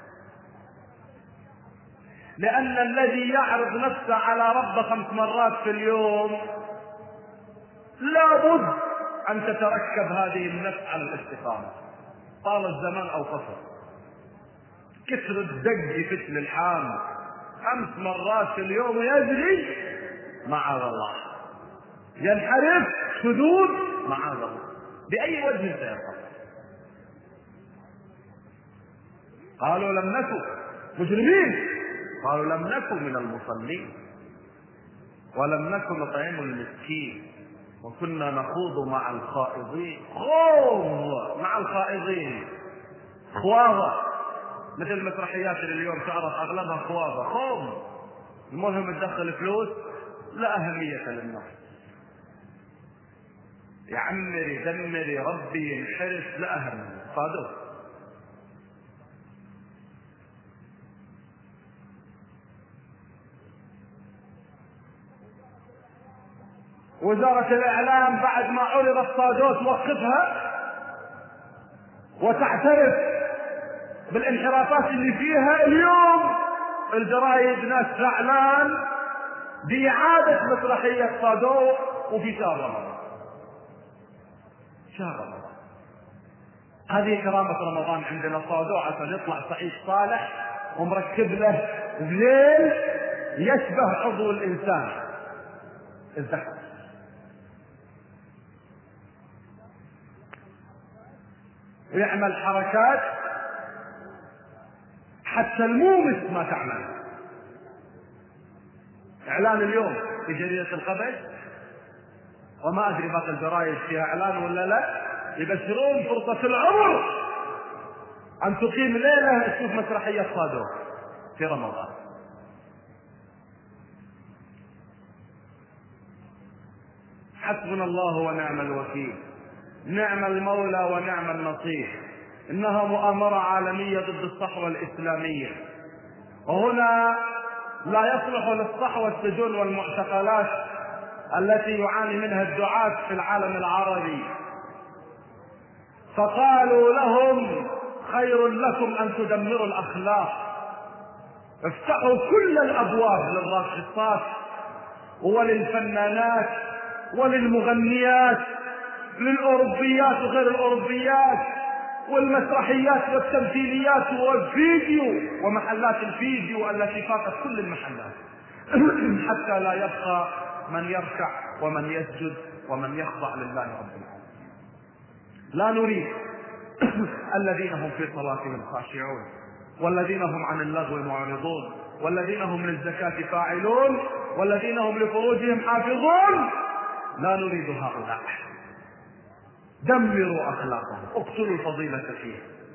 لأن الذي يعرض نفسه على ربه خمس مرات في اليوم لابد أن تتركب هذه النفس على الاستقامة طال الزمان أو قصر. كثر الدق يفتل الحام خمس مرات في اليوم يجري معاذ الله، ينحرف شذوذ معاذ الله، بأي وجه سيقع؟ قالوا لم نكن مجرمين، قالوا لم نكن من المصلين ولم نكن نطعم المسكين وكنا نخوض مع الخائضين. خوض مع الخائضين، خواضة، مثل المسرحيات اللي اليوم تعرف أغلبها خواضة، خوض، المهم تدخل فلوس لا أهمية للنفس، يعمري دمري ربي ينحرف لا أهمية، صادق. وزارة الإعلام بعد ما عرض الصادوت توقفها وتعترف بالانحرافات اللي فيها. اليوم الجرايد ناس إعلان بإعادة مسرحية صادوت وفي شهر رمضان. شهر رمضان هذه كرامة رمضان عندنا، صادوت عشان يطلع صعيد صالح ومركب له ذيل يشبه عضو الإنسان الذكر. ويعمل حركات حتى المومس ما تعمل. اعلان اليوم في جريدة القبس وما ادري باقي الجرايد فيها اعلان ولا لا، يبشرون فرصة العمر ان تقيم ليلة تشوف مسرحية صادوت في رمضان. حسبنا الله ونعم الوكيل، نعم المولى ونعم النصير. إنها مؤامرة عالمية ضد الصحوة الإسلامية، وهنا لا يصلح للصحوة السجون والمعتقلات التي يعاني منها الدعاة في العالم العربي. فقالوا لهم خير لكم أن تدمروا الأخلاق، افتحوا كل الأبواب للراقصات وللفنانات وللمغنيات، للأوروبيات وغير الأوروبيات، والمسرحيات والتمثيليات والفيديو ومحلات الفيديو التي فاتت كل المحلات حتى لا يبقى من يركع ومن يسجد ومن يخضع لله رب العالمين. لا نريد الذين هم في صلاتهم خاشعون والذين هم عن اللغو معرضون والذين هم للزكاة فاعلون والذين هم لفروجهم حافظون. لا نريد هؤلاء. دمروا أخلاقهم، اقتلوا الفضيلة فيه.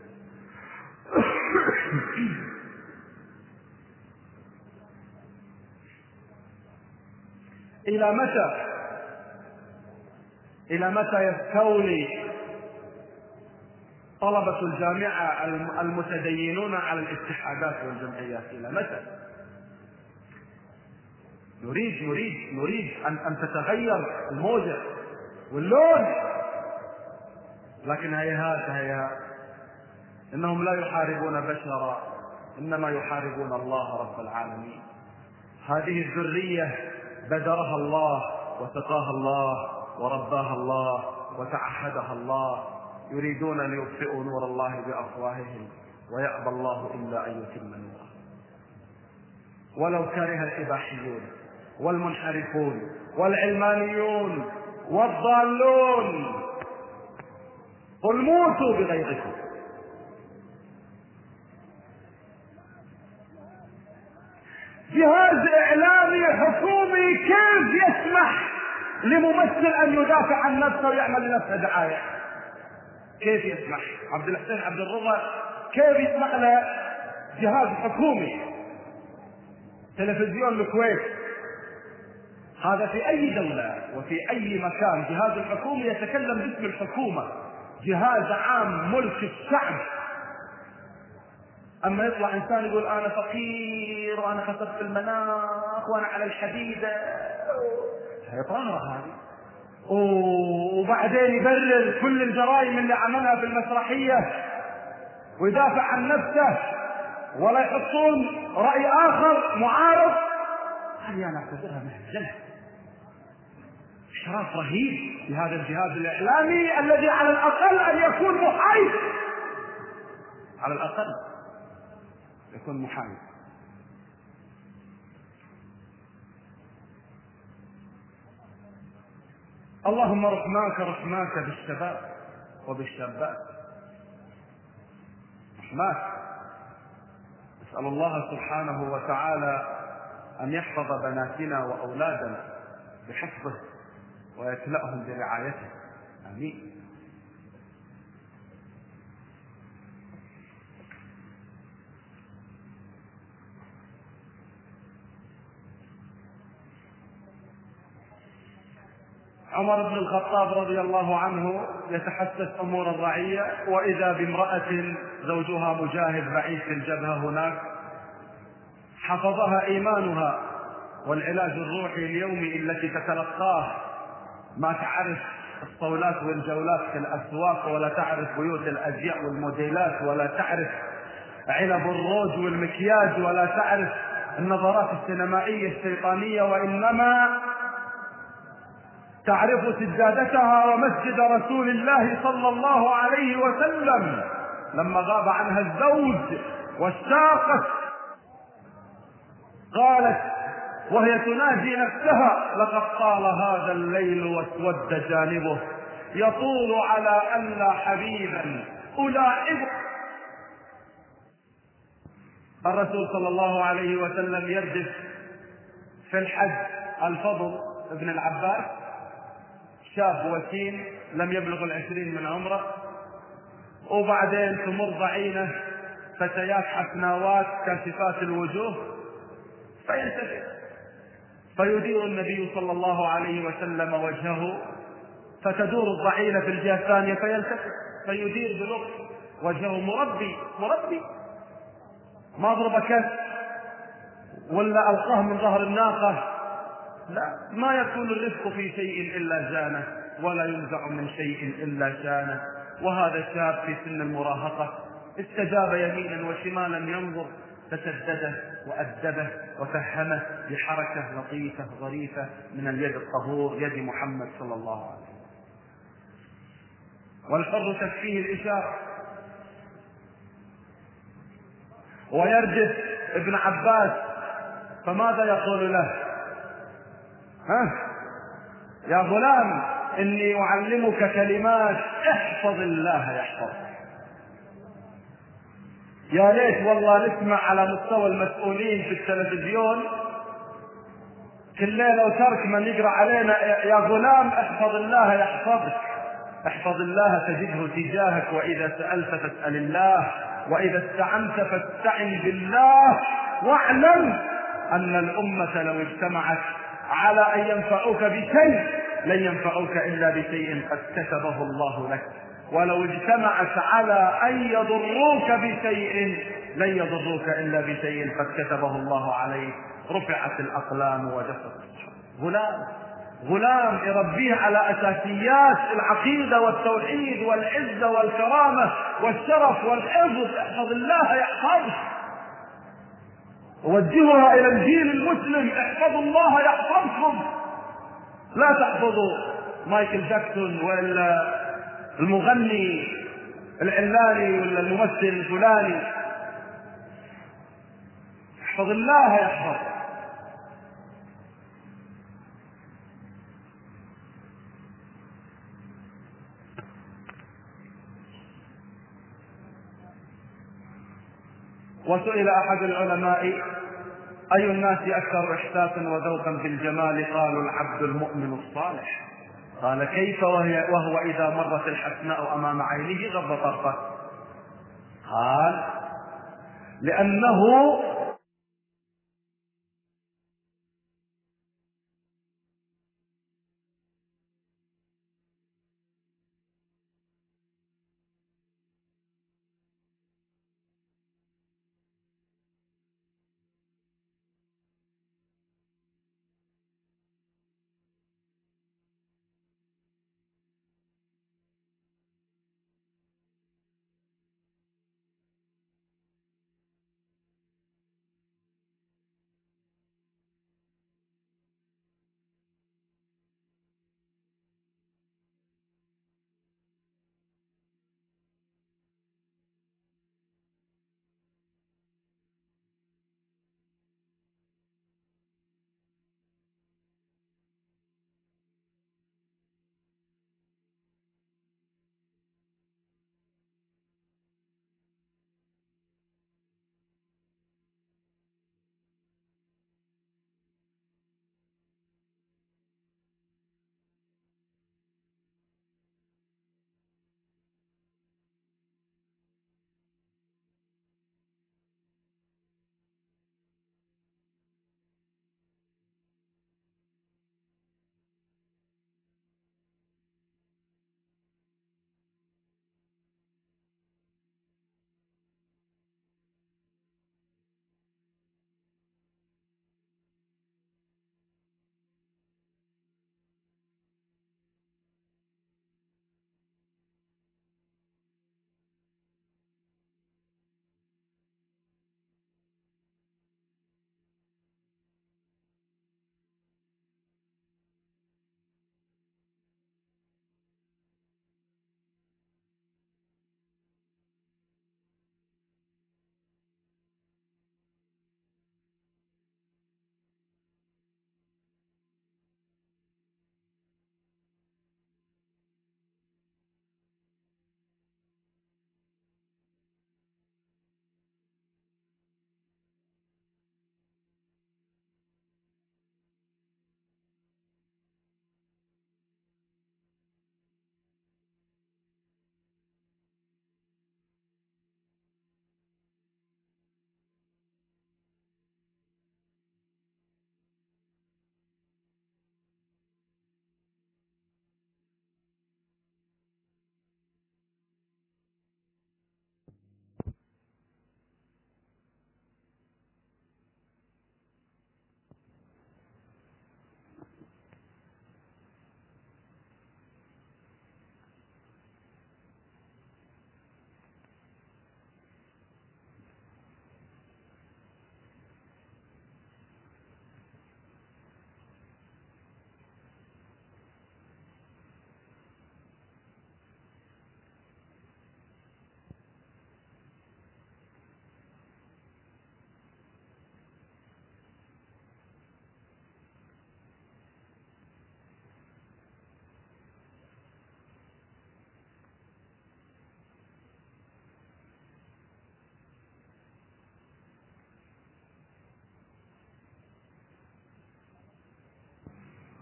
إلى متى إلى متى يستولي طلبة الجامعة المتدينون على الاتحادات والجمعيات؟ إلى متى؟ نريد نريد نريد أن أن تتغير الموجة واللون، لكن هيهات هيهات، إنهم لا يحاربون بشرا إنما يحاربون الله رب العالمين. هذه الذرية بدرها الله وسقاها الله ورباها الله وتعهدها الله، يريدون أن يطفئوا نور الله بأفواههم ويأبى الله إلا أن يتم نوره. ولو كره الإباحيون والمنحرفون والعلمانيون والضالون قل موتوا بغيظكم. جهاز إعلامي حكومي كيف يسمح لممثل أن يدافع عن نفسه ويعمل لنفسه دعاية؟ كيف يسمح؟ عبد الحسين عبد الرضا كيف يسمح له جهاز حكومي؟ تلفزيون الكويت هذا في أي دولة وفي أي مكان جهاز الحكومي يتكلم باسم الحكومة، جهاز عام ملك الشعب. أما يطلع إنسان يقول أنا فقير وأنا خسرت المناخ وأنا على الحديدة، هي طاهرة هذه، وبعدين يبرر كل الجرائم اللي عملها في المسرحية ويدافع عن نفسه ولا يحطون رأي آخر معارض، هذه أنا أعتبرها مهزلة. شرف رهيب لهذا الجهاز الإعلامي الذي على الأقل أن يكون محايد، على الأقل يكون محايد. اللهم رحماك رحماك بالشباب وبالشابات، رحماك. نسأل الله سبحانه وتعالى أن يحفظ بناتنا وأولادنا بحفظه ويكلأهم برعايته، آمين. عمر بن الخطاب رضي الله عنه يتحسس أمور الرعية، وإذا بامرأة زوجها مجاهد بعيد في الجبهة هناك، حفظها إيمانها والعلاج الروحي اليومي التي تتلقاه، ما تعرف الصولات والجولات في الأسواق، ولا تعرف بيوت الأزياء والموديلات، ولا تعرف علب الروج والمكياج، ولا تعرف النظرات السينمائية الشيطانية، وإنما تعرف سجادتها ومسجد رسول الله صلى الله عليه وسلم لما غاب عنها الزوج واشتاقت، قالت وهي تناجي نفسها لقد طال هذا الليل واسود جانبه، يطول على ألا حبيبا ألاعبه. الرسول صلى الله عليه وسلم يردف في الحج الفضل ابن العباس، شاب وسيم لم يبلغ العشرين من عمره، وبعدين تمر ضعينه فتيات حسناوات كاشفات الوجوه، فيلتفت فيدير النبي صلى الله عليه وسلم وجهه، فتدور الضعينة في الجهة الثانية فيلتفت فيدير بلطف وجهه. مربي مربي ما أضرب كف ولا ألقاه من ظهر الناقة، لا، ما يكون الرفق في شيء إلا زانه، ولا ينزع من شيء إلا شانه. وهذا الشاب في سن المراهقة استجاب يمينا وشمالا ينظر، فسدده وأدبه وفهمه بحركة لطيفة ظريفة من اليد الطهور يد محمد صلى الله عليه وسلم. والحر تكفيه الإشارة. ويرجف ابن عباس، فماذا يقول له؟ ها يا غلام إني أعلمك كلمات احفظ الله يحفظك. يا ليت والله نسمع على مستوى المسؤولين في التلفزيون كل ليلة وترك من يقرأ علينا يا غلام احفظ الله يحفظك، احفظ الله تجده تجاهك، وإذا سألت فاسأل الله، وإذا استعنت فاستعن بالله، واعلم أن الأمة لو اجتمعت على أن ينفعوك بشيء لن ينفعوك إلا بشيء قد كتبه الله لك، ولو اجتمعت على أن يضروك بشيء لن يضروك إلا بشيء قد كتبه الله عليك. رفعت الأقلام وجفت الصحف. غلام غلام يربيه على أساسيات العقيدة والتوحيد والعزة والكرامة والشرف والحفظ. احفظ الله يحفظك. وجهها إلى الجيل المسلم، احفظوا الله يحفظكم. لا تحفظوا مايكل جاكسون ولا المغني العلاني ولا الممثل الفلاني. احفظ الله يحفظك. وسئل أحد العلماء أي الناس أكثر إحساسا وذوقا بالجمال؟ قالوا العبد المؤمن الصالح. قال كيف وهي وهو إذا مرت الحسناء أمام عينه غض طرفه؟ قال لأنه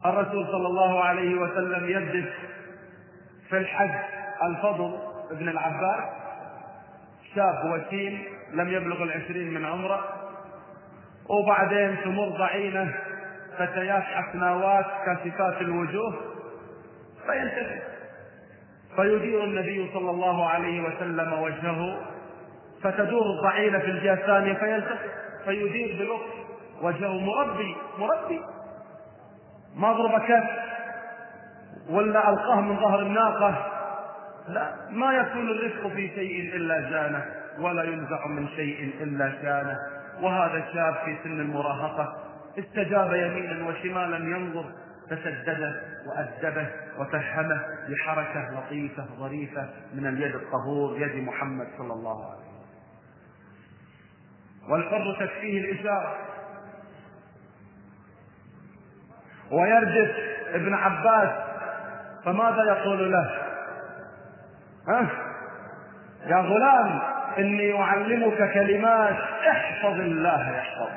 الرسول صلى الله عليه وسلم يجلس في الحج الفضل ابن العباس، شاب وسيم لم يبلغ العشرين من عمره، وبعدين تمر ضعينه فتيات حسناوات كاشفات الوجوه فينتبه، فيدير النبي صلى الله عليه وسلم وجهه فتدور الضعينه في الجهه الثانيه فيلتفت فيدير بلطف وجهه. مربي مربي ما ضرب كف ولا ألقاه من ظهر الناقة، لا، ما يكون الرزق في شيء إلا زانه ولا ينزع من شيء إلا شانه. وهذا الشاب في سن المراهقة استجاب يمينا وشمالا ينظر، فسدده وأدبه وفهمه بحركة لطيفة ظريفة من اليد الطهور يد محمد صلى الله عليه وسلم. والحر تكفيه الإشارة. ويرجف ابن عباس فماذا يقول له؟ ها؟ يا غلام إني أعلمك كلمات احفظ الله يحفظك.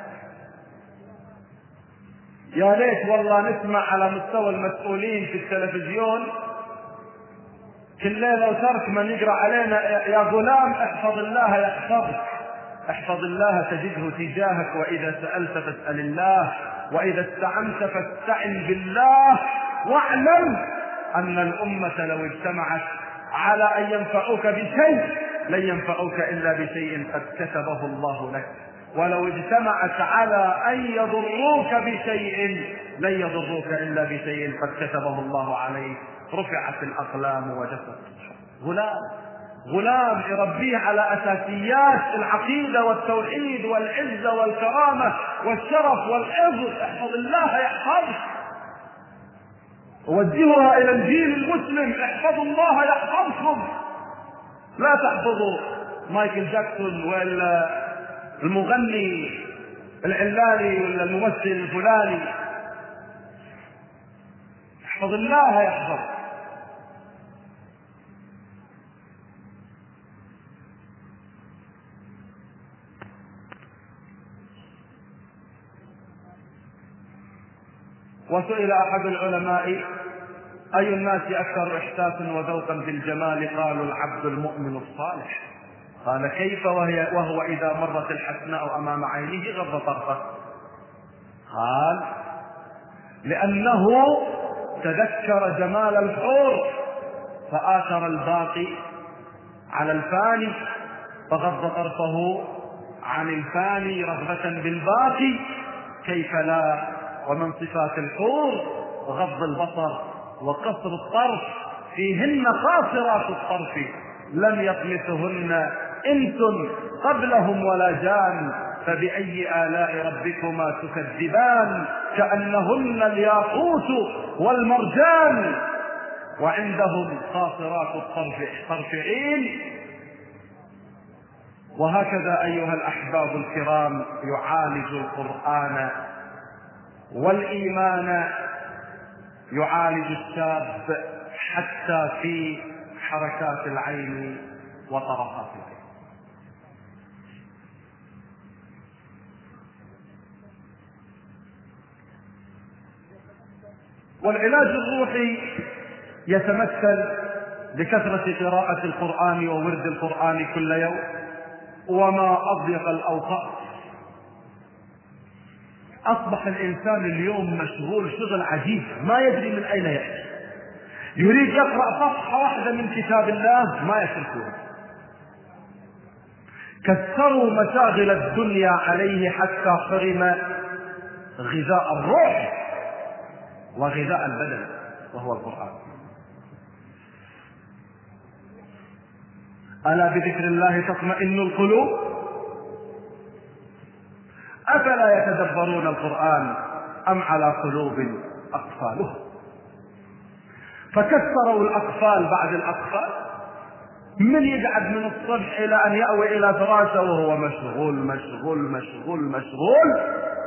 يا ليت والله نسمع على مستوى المسؤولين في التلفزيون كل ليلة وترك من يقرأ علينا يا غلام احفظ الله يحفظك. احفظ الله تجده تجاهك، وإذا سألت فاسأل الله، وإذا استعنت فاستعن بالله، واعلم أن الأمة لو اجتمعت على أن ينفعوك بشيء لن ينفعوك إلا بشيء قد كتبه الله لك، ولو اجتمعت على أن يضروك بشيء لن يضروك إلا بشيء قد كتبه الله عليك. رفعت الأقلام وجفت. غلام غلام يربيه على أساسيات العقيدة والتوحيد والعزة والكرامة والشرف والحفظ. احفظ الله يحفظك. وجهها إلى الجيل المسلم احفظوا الله يحفظكم. لا تحفظوا مايكل جاكسون ولا المغني العلاني ولا الممثل الفلاني. احفظ الله يحفظك. وسئل أحد العلماء أي الناس أكثر إحساسا وذوقا بالجمال؟ قالوا العبد المؤمن الصالح. قال كيف وهي وهو إذا مرت الحسناء أمام عينه غض طرفه؟ قال لأنه تذكر جمال الحور فآثر الباقي على الفاني فغض طرفه عن الفاني رغبة بالباقي. كيف لا؟ ومن صفات الحور غض البصر وقصر الطرف، فيهن قاصرات الطرف لم يطمثهن إنس قبلهم ولا جان، فبأي آلاء ربكما تكذبان؟ كأنهن الياقوت والمرجان، وعندهم قاصرات الطرف طرفعين. وهكذا أيها الأحباب الكرام يعالج القرآن والإيمان يعالج الشاب حتى في حركات العين وطرفات العين. والعلاج الروحي يتمثل بكثرة قراءة القرآن وورد القرآن كل يوم، وما أضيق الأوقات. أصبح الإنسان اليوم مشغول شغل عجيب ما يدري من أين يأتي. يريد يقرأ صفحة واحدة من كتاب الله ما يتركونه. كثروا مشاغل الدنيا عليه حتى حرم غذاء الروح وغذاء البدن وهو القرآن. ألا بذكر الله تطمئن القلوب؟ أفلا يتدبرون القرآن أم على قلوب أقفالها؟ فكثروا الأقفال بعد الأقفال. من يقعد من الصبح إلى أن يأوي إلى فراشه وهو مشغول مشغول مشغول مشغول،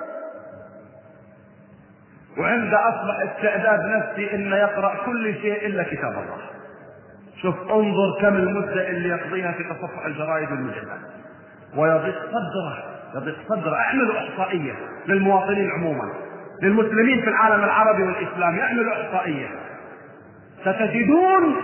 وعند أصبح استعداد نفسي إنه يقرأ كل شيء إلا كتاب الله. شوف انظر كم المدة اللي يقضيها في تصفح الجرائد والمجلات، ويضيق صدره يضيق صدره. اعملوا إحصائية للمواطنين عموما، للمسلمين في العالم العربي والإسلامي، اعملوا إحصائية ستجدون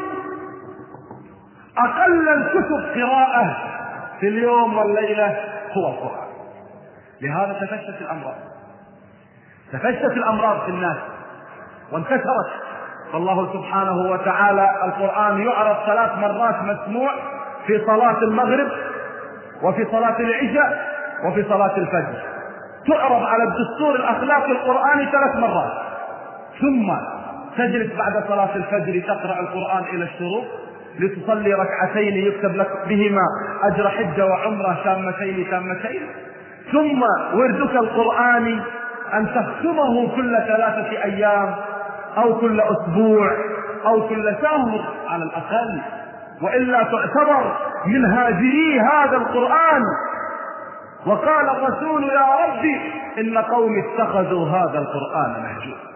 أقل الكتب قراءة في اليوم والليلة هو القرآن. لهذا تفشت الأمراض، تفشت الأمراض في الناس وانتشرت. فالله سبحانه وتعالى القرآن يعرض ثلاث مرات مسموع في صلاة المغرب وفي صلاة العشاء وفي صلاة الفجر، تعرض على الدستور الأخلاقي القرآني ثلاث مرات، ثم تجلس بعد صلاة الفجر تقرأ القرآن إلى الشروق لتصلي ركعتين يكتب لك بهما أجر حجة وعمرة تامتين تامتين، ثم وردك القرآني أن تختمه كل ثلاثة أيام أو كل أسبوع أو كل شهر على الأقل، وإلا تعتبر من هاجري هذا القرآن. وقال الرسول يا ربي إن قوم اتخذوا هذا القرآن مهجورا.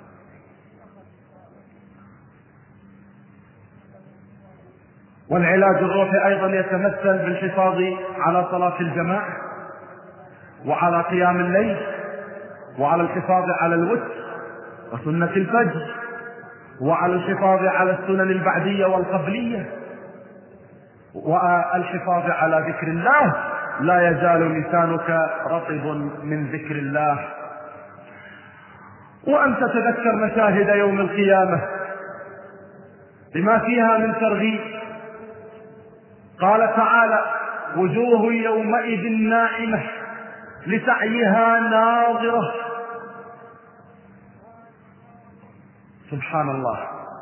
والعلاج الروحي أيضا يتمثل بالحفاظ على صلاة الجماعة وعلى قيام الليل وعلى الحفاظ على الوتر وسنة الفجر وعلى الحفاظ على السنن البعدية والقبلية والحفاظ على ذكر الله. لا يزال لسانك رطب من ذكر الله. وأن تتذكر مشاهد يوم القيامة بما فيها من ترغيب. قال تعالى وجوه يومئذ ناعمة لسعيها ناظرة. سبحان الله.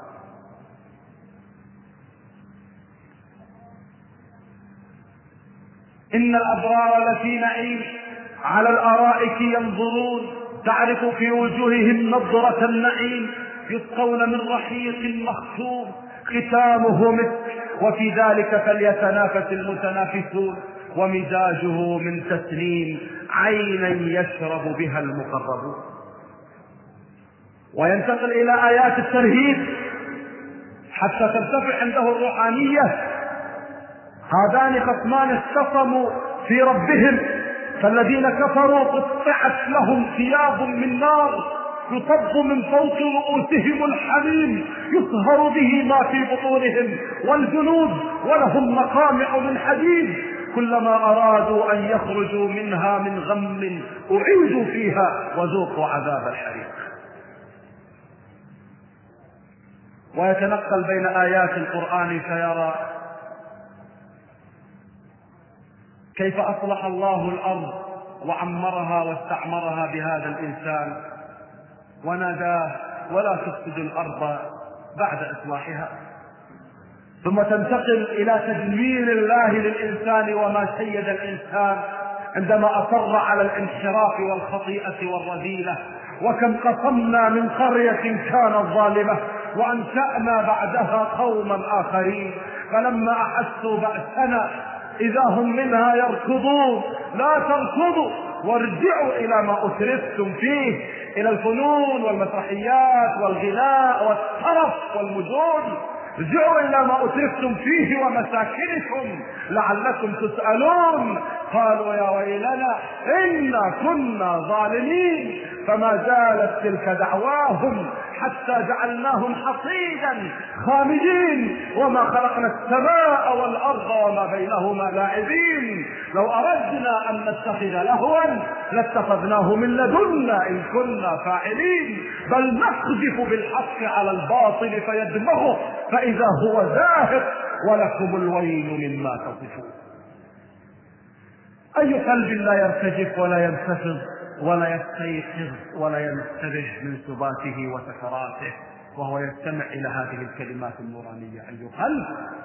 إن الأبرار لفي نعيم على الأرائك ينظرون تعرف في وجوههم نضرة النعيم يسقون من رحيق مختوم ختامه مسك وفي ذلك فليتنافس المتنافسون ومزاجه من تسنيم عينا يشرب بها المقربون. وينتقل إلى آيات الترهيب حتى ترتفع عنده الروحانية. هذان خصمان اختصموا في ربهم، فالذين كفروا قطعت لهم ثياب من نار يصب من فوق رؤوسهم الحميم يصهر به ما في بطونهم والجنود ولهم مقامع من حديد كلما أرادوا أن يخرجوا منها من غم أعيدوا فيها وذوقوا عذاب الحريق. ويتنقل بين آيات القرآن فيرى كيف أصلح الله الأرض وعمرها واستعمرها بهذا الإنسان وناداه ولا تفسد الأرض بعد إصلاحها. ثم تنتقل إلى تدمير الله للإنسان وما شيد الإنسان عندما أصر على الانحراف والخطيئة والرذيلة. وكم قصمنا من قرية كانت ظالمة وأنشأنا بعدها قوما آخرين فلما أحسوا بأسنا إذا هم منها يركضون. لا تركضوا وارجعوا إلى ما أسرفتم فيه، إلى الفنون والمسرحيات والغناء والطرف والمجون. ارجعوا إلى ما أسرفتم فيه ومساكنكم لعلكم تسألون. قالوا يا ويلنا إنا كنا ظالمين فما زالت تلك دعواهم حتى جعلناهم حصيدا خامدين وما خلقنا السماء والأرض وما بينهما لاعبين. لو أردنا أن نتخذ لهوا لاتخذناه من لدنا إن كنا فاعلين بل نقذف بالحق على الباطل فيدمغه فإذا هو زاهق ولكم الويل مما تصفون. أي قلب لا يرتجف ولا ينخفض ولا يستيقظ ولا ينتبه من سباته وسكراته وهو يستمع إلى هذه الكلمات النورانية؟ أي قلب.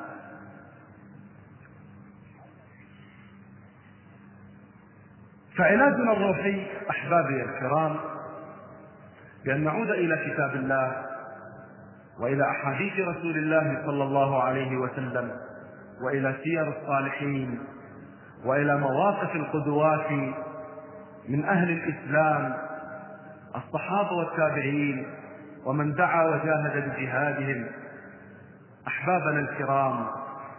فعلاجنا الروحي أحبابي الكرام بأن نعود إلى كتاب الله وإلى أحاديث رسول الله صلى الله عليه وسلم وإلى سير الصالحين وإلى مواقف القدوات من أهل الإسلام الصحابة والتابعين ومن دعا وجاهد بجهادهم. أحبابنا الكرام،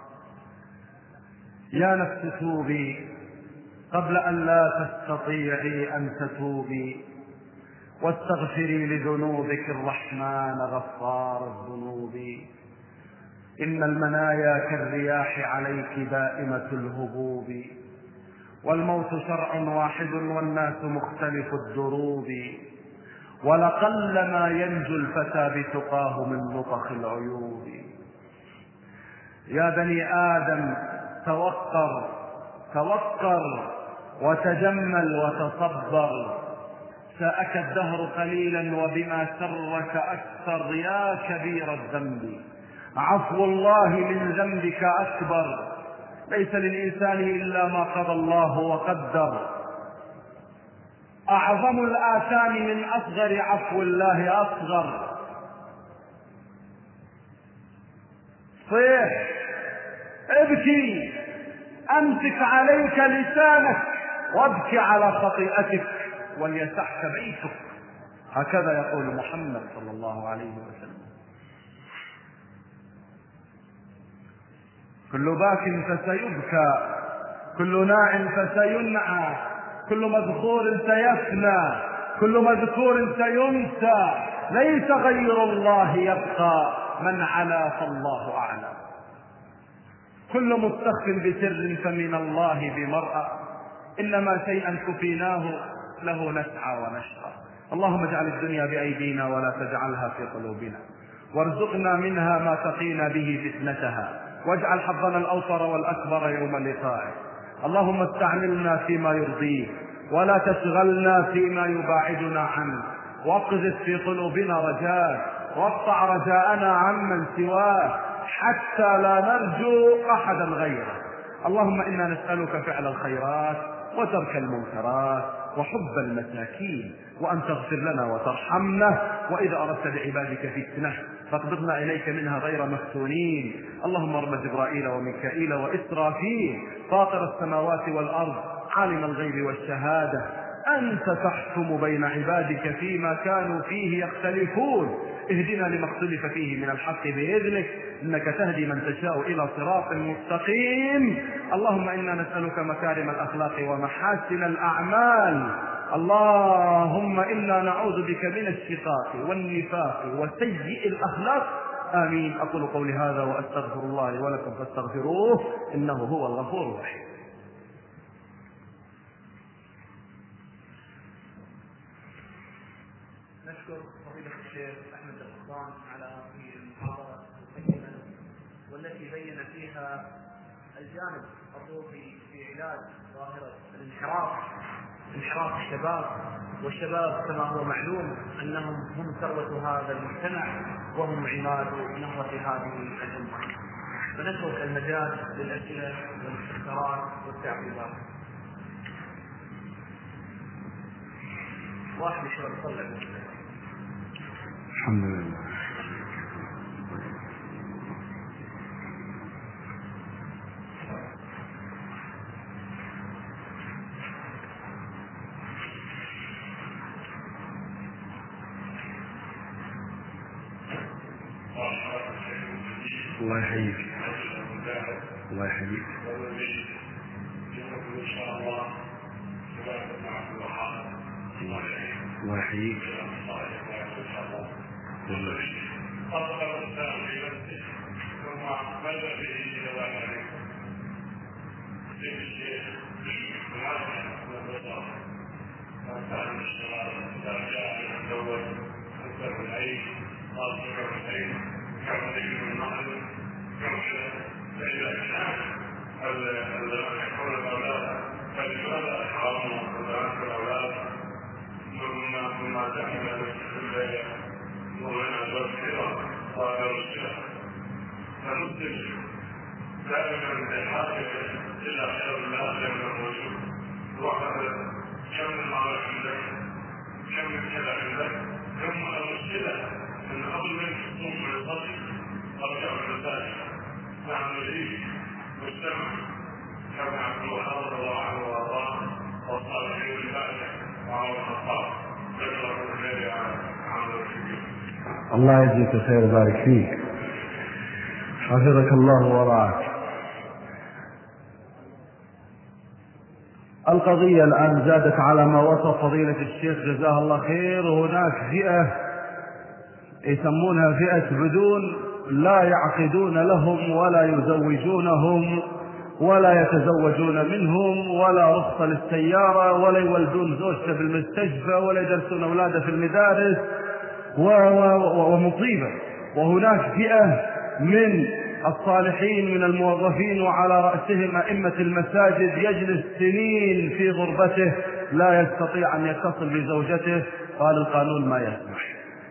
يا نفس توبي قبل أن لا تستطيعي أن تتوبي واستغفري لذنوبك الرحمن غفار الذنوب. إن المنايا كالرياح عليك دائمة الهبوب، والموت شرع واحد والناس مختلف الدروب، ولقل ما ينجو الفتى بتقاه من لطخ العيوب. يا بني آدم توقر توقر وتجمل وتصبر، ساءك الدهر قليلا وبما سرك أكثر يا كبير الذنب. عفو الله من ذنبك أكبر، ليس للإنسان إلا ما قضى الله وقدر. أعظم الآثام من أصغر عفو الله أصغر. صيح، ابكي، أمسك عليك لسانك وابكي على خطيئتك وليسعك بيتك. هكذا يقول محمد صلى الله عليه وسلم. كل باك فسيبكى، كل ناع فسينعى، كل مذكور سيفنى، كل مذكور سينسى، ليس غير الله يبقى، من علا فالله أعلى. كل مستخف بسر فمن الله بمرأى، إنما شيئا كفيناه له نسعى ونشرى. اللهم اجعل الدنيا بأيدينا ولا تجعلها في قلوبنا، وارزقنا منها ما تقينا به فتنتها، واجعل حظنا الأوفر والأكبر يوم لقائك. اللهم استعملنا فيما يرضيك ولا تشغلنا فيما يباعدنا عنك، واقذف في قلوبنا رجاك، واقطع رجاءنا عمن سواك حتى لا نرجو أحدا غيره. اللهم إنا نسألك فعل الخيرات وترك المنكرات وحب المساكين، وأن تغفر لنا وترحمنا، وإذا أردت بعبادك فتنة فاقبضنا إليك منها غير مفتونين. اللهم رب جبرائيل وميكائيل وإسرافيل، فاطر السماوات والأرض، عالم الغيب والشهادة، أنت تحكم بين عبادك فيما كانوا فيه يختلفون، اهدنا لما اختلف فيه من الحق بإذنك، إنك تهدي من تشاء إلى صراط مستقيم. اللهم إنا نسألك مكارم الأخلاق ومحاسن الأعمال. اللهم إنا نعوذ بك من الشقاق والنفاق وسيء الأخلاق. آمين. أقول قولي هذا وأستغفر الله لي ولكم فاستغفروه إنه هو الغفور الرحيم. نشكر فضيلة الشيخ أحمد القحطان على هذه المحاضرة القيمة، والتي بين فيها الجانب الروحي في علاج ظاهرة الانحراف، انحراف الشباب. والشباب كما هو معلوم أنهم هم ثروة هذا المجتمع وهم عماد نهضة هذه الأمة. فنترك المجال للأسئلة والاستفسارات والتعقيبات. واحد يشرب يطلع. الحمد لله. الله يحييك. الله يحييك. الله يحييك. أصدر الإنسان في نفسه ثم بدأ به إلى ذلك الشيخ معاشر والرضا وكان الشباب جاء يتزوج أكثر من عيش أصدر العين كما ذكر النقل كما فإذا كان يكون الأولاد فلماذا حرمنا وزعمت الأولاد ثم تعمل بالليل ومن الوسيلة والرسالة فنسل دائما الحاجة إلى خير الله لمن الوجود. وقد كم المعرفة عندك كم الكلى عندك ثم المشكلة أن قبل من تقوم من الصدق أرجع الرسالة. نحن نريد مجتمع كما عبد الوهاب رضي الله عنه وارضاه والصالحين من بعده وعمر الخطاب ذكره النبي عن الكبير. الله يجزيك خير ويبارك فيك، حفظك الله ورعاك. القضية الآن زادت على ما وصف فضيلة الشيخ جزاه الله خير. هناك فئة يسمونها فئة بدون، لا يعقدون لهم ولا يزوجونهم ولا يتزوجون منهم ولا رخصة للسيارة ولا يولدون زوجته في المستشفى ولا يدرسون أولاده في المدارس ومصيبة. وهناك فئة من الصالحين من الموظفين وعلى رأسهم أئمة المساجد يجلس سنين في غربته لا يستطيع أن يتصل بزوجته، قال القانون ما يسمح.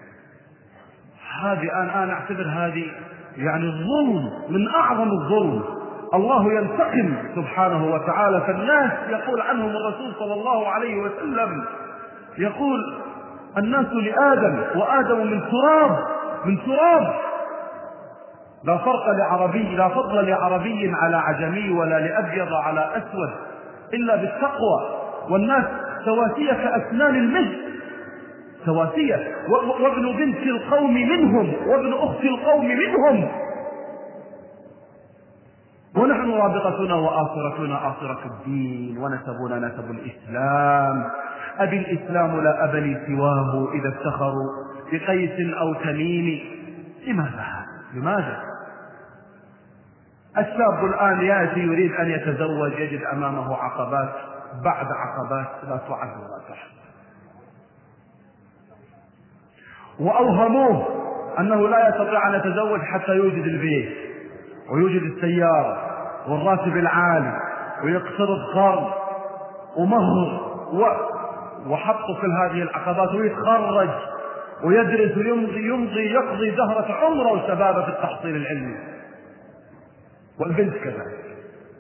هذه أنا أنا أعتبر هذه يعني الظلم من أعظم الظلم. الله ينتقم سبحانه وتعالى. فالناس يقول عنهم الرسول صلى الله عليه وسلم، يقول الناس لآدم وآدم من تراب، من تراب. لا فرق لعربي، لا فضل لعربي على عجمي ولا لأبيض على أسود إلا بالتقوى، والناس سواسية كأسنان المجد، سواسية. وابن بنت القوم منهم وابن أخت القوم منهم، ونحن رابطتنا وآصرتنا آصرة الدين ونسبنا نسب الإسلام. أبي الإسلام لا أب لي سواه إذا افتخروا بقيس أو تميم. لماذا هذا؟ لماذا؟ الشاب الآن يأتي يريد أن يتزوج يجد أمامه عقبات بعد عقبات لا تعد ولا تحصى، وأوهموه أنه لا يستطيع أن يتزوج حتى يوجد البيت ويوجد السيارة والراتب العالي ويقترض قرض ومهر، وحطوا في هذه العقبات ويتخرج ويدرس ويمضي يمضي يقضي زهرة عمره وشبابه في التحصيل العلمي، والبنت كذلك.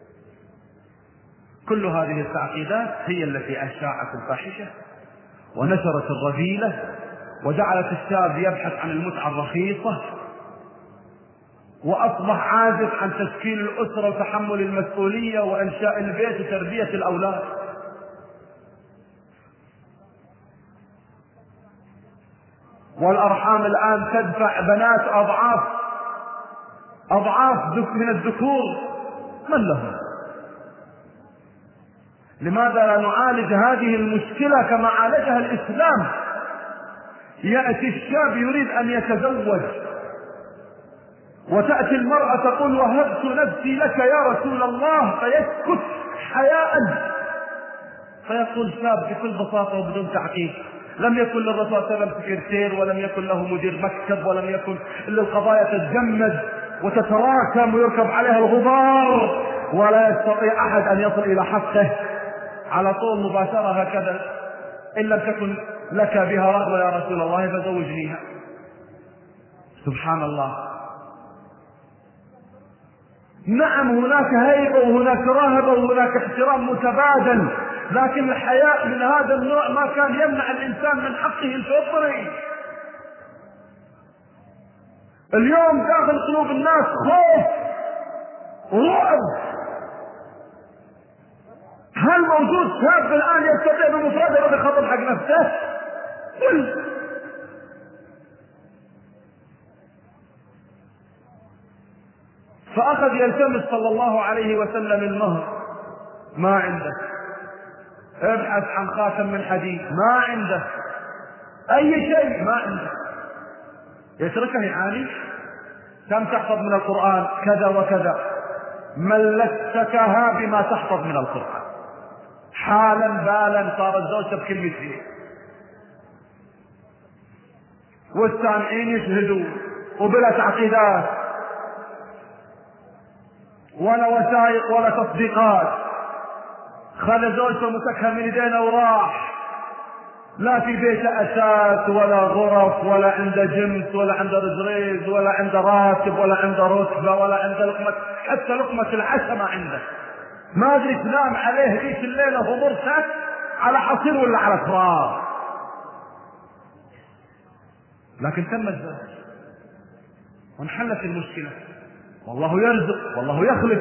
كل هذه التعقيدات هي التي أشاعت الفاحشة ونشرت الرذيلة وجعلت الشاب يبحث عن المتعة الرخيصة، وأصبح عاجز عن تشكيل الأسرة وتحمل المسؤولية وإنشاء البيت وتربية الأولاد. والأرحام الآن تدفع بنات أضعاف أضعاف من الذكور. من لهم؟ لماذا لا نعالج هذه المشكلة كما عالجها الإسلام؟ يأتي الشاب يريد أن يتزوج وتأتي المرأة تقول وهبت نفسي لك يا رسول الله، فيسكت حياء، فيقول شاب بكل بساطة وبدون تعقيد لم يكن للرسول صلى الله عليه وسلم سكرتير ولم يكن له مدير مكتب ولم يكن إلا القضايا تتجمد وتتراكم ويركب عليها الغبار ولا يستطيع أحد أن يصل إلى حقه على طول مباشرة هكذا، إن لم تكن لك بها رغبة يا رسول الله فزوجنيها. سبحان الله. نعم هناك هيبة وهناك رهبة وهناك احترام متبادل، لكن الحياء من هذا النوع ما كان يمنع الإنسان من حقه الفطري. اليوم داخل قلوب الناس خوف ورعب. هل موجود شاب الآن يستطيع بمفرده بخطر حق نفسه؟ قل. فأخذ يلتمس صلى الله عليه وسلم المهر، ما عنده. ابحث عن خاتم من حديد، ما عنده. أي شيء ما عنده. يتركه يعاني. كم تحفظ من القرآن؟ كذا وكذا. ملكتكها بما تحفظ من القرآن. حالا بالا صار الزوج بكل شيء، والسامعين يشهدوا وبلا تعقيدات ولا وثائق ولا تصديقات. خلى زوجته مسكها من يدينا وراح، لا في بيت أساس ولا غرف ولا عنده جنس ولا عنده رزريز ولا عنده راتب ولا عنده رتبة ولا عنده لقمة، حتى لقمة العشاء ما عنده. ما أدري تنام عليه ذيك الليلة ومرتك على حصير ولا على تراب، لكن تم الزواج وانحلت المشكلة. والله يرزق والله يخلق.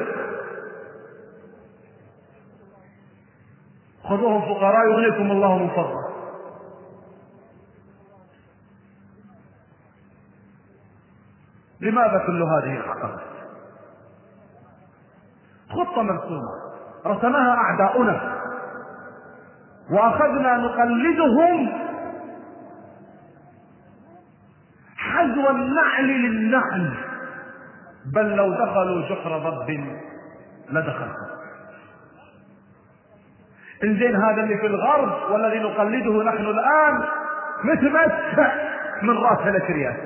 خذوهم فقراء يغنيكم الله من فضله. لماذا كل هذه العقبات؟ خطة مرسومة رسمها أعداؤنا وأخذنا نقلدهم حذو النعل للنعل، بل لو دخلوا جحر ضب لدخلوا. إنزين هذا اللي في الغرب والذي نقلده نحن الآن متمتع من رأس الأشريات.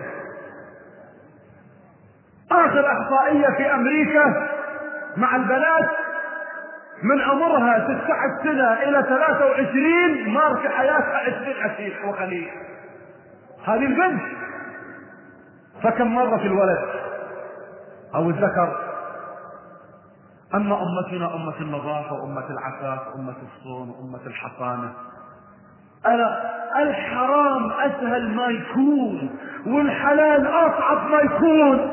آخر إحصائية في أمريكا مع البنات من عمرها تسعة عشر سنة إلى ثلاثة وعشرين مار في حياتها عشرين عشيق وخليل، هذه البنت. فكم مرة في الولد أو الذكر؟ أما أمتنا أمة النظافة وأمة العفاف وأمة الصون وأمة الحصانة. أنا الحرام أسهل ما يكون والحلال أصعب ما يكون،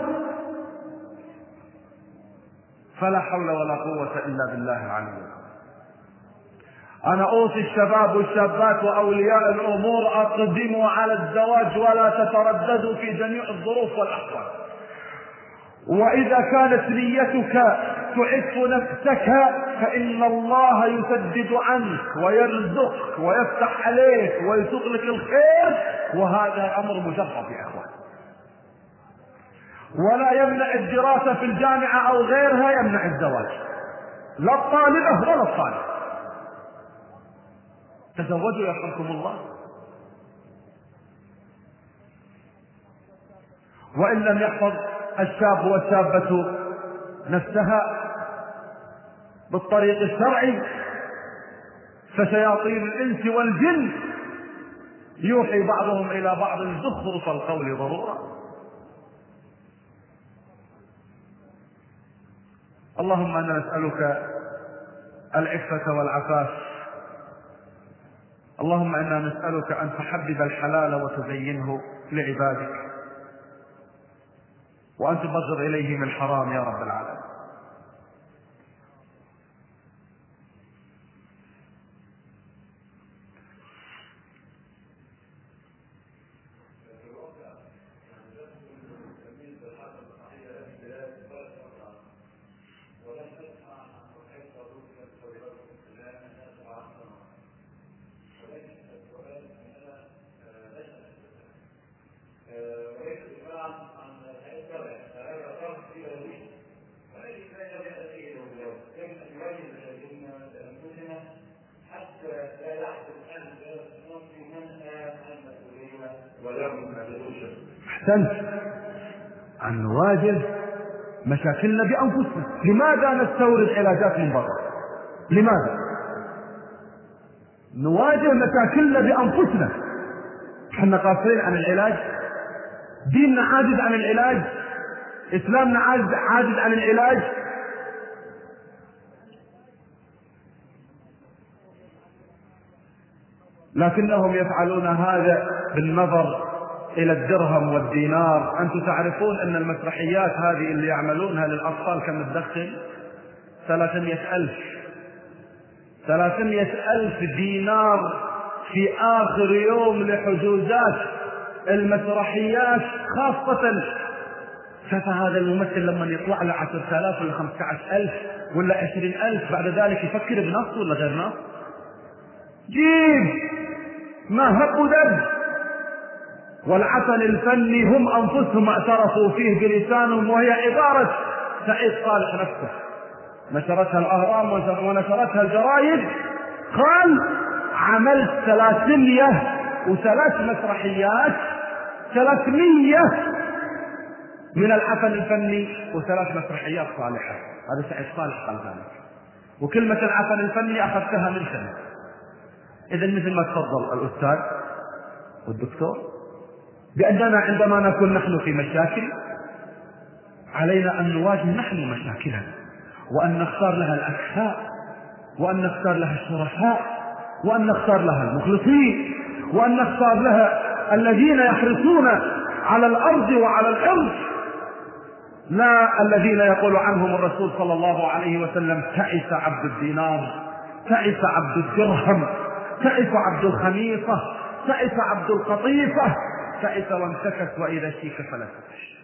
فلا حول ولا قوة إلا بالله العلي. أنا أوصي الشباب والشابات وأولياء الأمور أقدموا على الزواج ولا تترددوا في جميع الظروف والأحوال. وإذا كانت نيتك تعف نفسك فإن الله يسدد عنك ويرزقك ويفتح عليك ويسوق لك الخير، وهذا أمر مجرب يا أخوان. ولا يمنع الدراسة في الجامعة أو غيرها يمنع الزواج، لا الطالبة ولا الطالب. تزوجوا يرحمكم الله. وإن لم يحفظ الشاب والشابة نفسها بالطريق الشرعي فشياطين الإنس والجن يوحي بعضهم إلى بعض زخرف القول ضرورا. اللهم أنا نسألك العفة والعفاف. اللهم إنا نسألك أن تحبب الحلال وتزينه لعبادك، وأن تبغض إليهم الحرام يا رب العالمين. أحسنت، أن نواجه مشاكلنا بأنفسنا. لماذا نستورد علاجات من برا؟ لماذا نواجه مشاكلنا بأنفسنا؟ احنا قاصرين عن العلاج، ديننا عاجز عن العلاج، إسلامنا عاجز عاجز عن العلاج. لكنهم يفعلون هذا بالنظر إلى الدرهم والدينار. أنتم تعرفون أن المسرحيات هذه اللي يعملونها للأطفال كم تدخل؟ ثلاثمائة ألف ثلاثمائة ألف دينار في آخر يوم لحجوزات المسرحيات خاصة. شاف هذا الممثل لما يطلع له عشرة آلاف ولا خمسة عشر ألف ولا عشرين ألف بعد ذلك يفكر بنفسه ولا غير نفسه؟ جيب ما هب دب. والعسل الفني هم أنفسهم اعترفوا فيه بلسانهم، وهي عبارة سعيد صالح نفسه نشرتها الأهرام ونشرتها الجرايد. قال عملت ثلاثمائة وثلاث مسرحيات، ثلاثمائة من العسل الفني وثلاث مسرحيات صالحة. هذا سعيد صالح قال ذلك. وكلمة العسل الفني أخذتها من سنة. إذا مثل ما تفضل الأستاذ والدكتور بأننا عندما نكون نحن في مشاكل علينا أن نواجه نحن مشاكلنا، وأن نختار لها الأكفاء، وأن نختار لها الشرفاء، وأن نختار لها المخلصين، وأن نختار لها الذين يحرصون على الأرض وعلى الأرض، لا الذين يقول عنهم الرسول صلى الله عليه وسلم تعس عبد الدينار، تعس عبد الدرهم، تعس عبد الخميصة، تعس عبد القطيفة، تعس وانتكس وإذا شيك فلا تكش.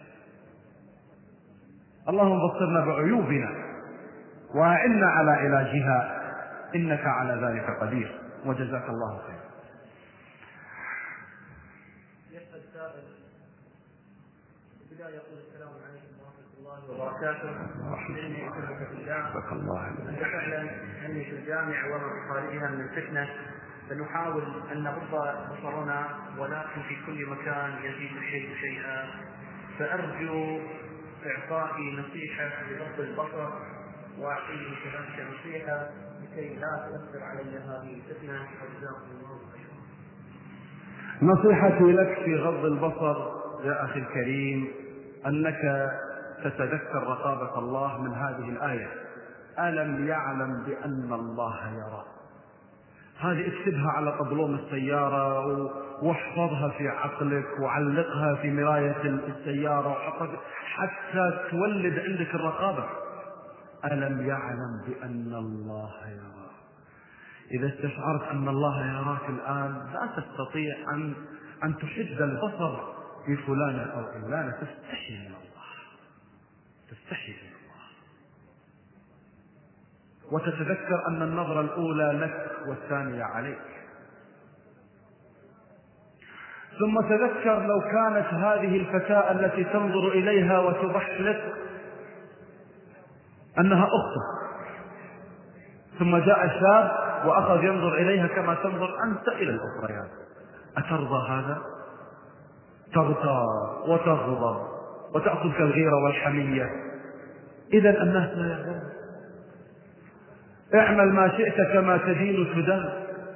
اللهم بصرنا بعيوبنا وأعنا على علاجها إنك على ذلك قدير. وجزاك الله خير. يسأل سائل في البداية يقول السلام عليكم ورحمة الله وبركاته. إني أحبك في الله. جزاك الله خير. أنت تعلم أني في الجامع وما في خارجها من الفتنة، فنحاول أن نغض بصرنا، ولكن في كل مكان يزيد الشيء شيئا، فأرجو إعطائي نصيحة لغض البصر، وأعطيه كذلك نصيحة لكي لا تؤثر علي هذه الفتنة. وجزاكم الله خيرا. نصيحتي لك في غض البصر يا أخي الكريم أنك تتذكر رقابة الله من هذه الآية: ألم يعلم بأن الله يرى. هذه اكتبها على قضلوم السيارة واحفظها في عقلك وعلقها في مراية السيارة حتى تولد عندك الرقابة. ألم يعلم بأن الله يرى. إذا استشعرت أن الله يراك الآن لا تستطيع أن أن تحد البصر في فلان أو علان، تستحي من الله، تستحي من الله، وتتذكر أن النظرة الأولى لك والثانية عليك. ثم تذكر لو كانت هذه الفتاة التي تنظر إليها وتضحك أنها أختك، ثم جاء شاب وأخذ ينظر إليها كما تنظر أنت إلى الأخريات، أترضى هذا؟ تغتار وتغضب وتأخذك الغيرة والحمية. إذن الناس لا يغضب. اعمل ما شئت كما تدين تدان.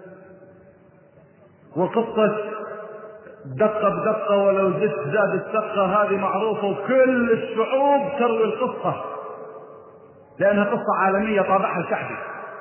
وقصة دقة بدقة ولو زدت زاد السقة هذه معروفة، وكل الشعوب تروي القصة لأنها قصة عالمية طابعها الشعبي.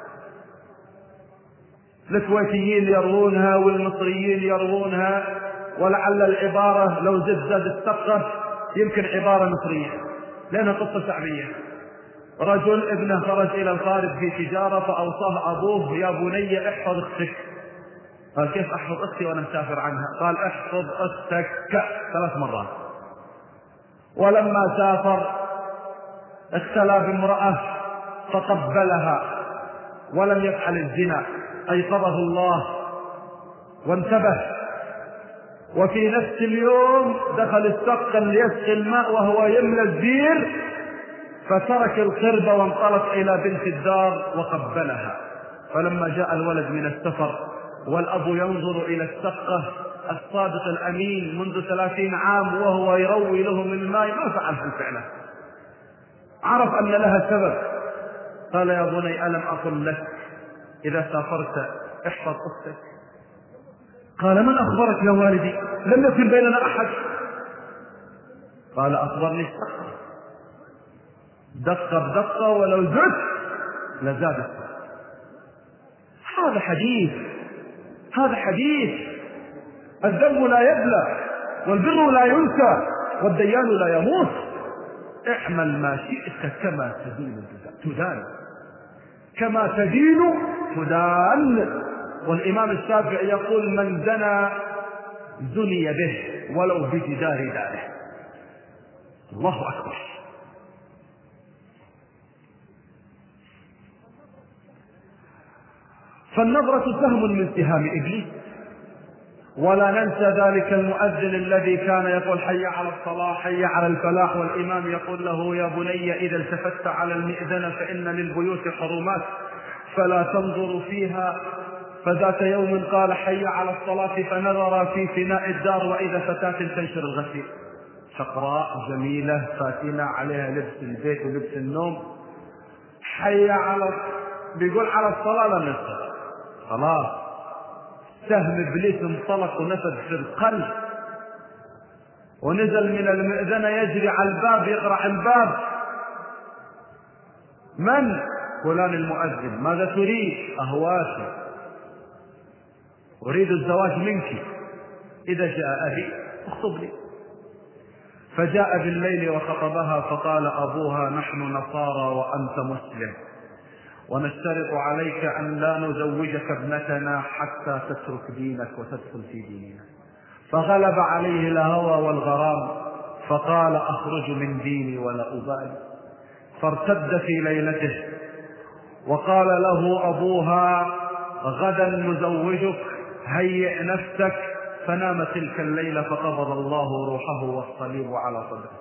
الكويتيين يروونها والمصريين يروونها، ولعل العبارة لو زدت زاد السقة يمكن عبارة مصرية لأنها قصة شعبية. رجل ابنه خرج إلى الخارج في تجارة فأوصاه أبوه: يا بني احفظ أختك. قال: كيف أحفظ أختي وأنا مسافر عنها؟ قال: احفظ أختك ثلاث مرات. ولما سافر اختلى بامرأة فقبلها ولم يفعل الزنا، أيقظه الله وانتبه. وفي نفس اليوم دخل السقا ليسقي الماء وهو يملى البير، فترك القربة وانطلق إلى بنت الدار وقبلها. فلما جاء الولد من السفر والأب ينظر إلى السقة الصادق الأمين منذ ثلاثين عام وهو يروي له من الماء، ما فعل فعله، عرف أن لها سبب. قال: يا بني ألم أقل لك إذا سافرت احفظ أختك؟ قال: من أخبرك يا والدي؟ لم يكن بيننا أحد. قال: أخبرني السقة. دقة بدقة ولو زدت لزادت. هذا حديث، هذا حديث. الذنب لا يبلى والبر لا ينسى والديان لا يموت. اعمل ما شئت كما تدين تدان، كما تدين تدان. والإمام الشافعي يقول: من زنى زني به ولو بجدار داره. الله أكبر. فالنظرة سهم من سهام إبليس. ولا ننسى ذلك المؤذن الذي كان يقول: حي على الصلاة حي على الفلاح، والإمام يقول له: يا بني إذا التفت على المئذنة فإن للبيوت حرمات فلا تنظر فيها. فذات يوم قال: حي على الصلاة، فنظر في فناء الدار وإذا فتاة تنشر الغسيل، شقراء جميلة فاتنة عليها لبس البيت ولبس النوم. حي على، بيقول على الصلاة لم يصل. خلاص سهم إبليس انطلق ونفذ في القلب، ونزل من المئذنة يجري على الباب يقرع الباب. من؟ فلان المؤذن. ماذا تريد؟ أهواتي، أريد الزواج منك، إذا جاء أبي اخطب لي. فجاء بالليل وخطبها، فقال أبوها: نحن نصارى وأنت مسلم، ونشترط عليك أن لا نزوجك ابنتنا حتى تترك دينك وتدخل في ديننا. فغلب عليه الهوى والغرام، فقال: أخرج من ديني ولا أبالي. فارتد في ليلته، وقال له أبوها: غدا نزوجك، هيئ نفسك. فنام تلك الليلة فقبض الله روحه والصليب على صدره.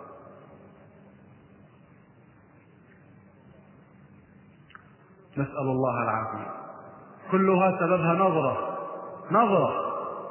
نسأل الله العافية. كلها سببها نظرة نظرة.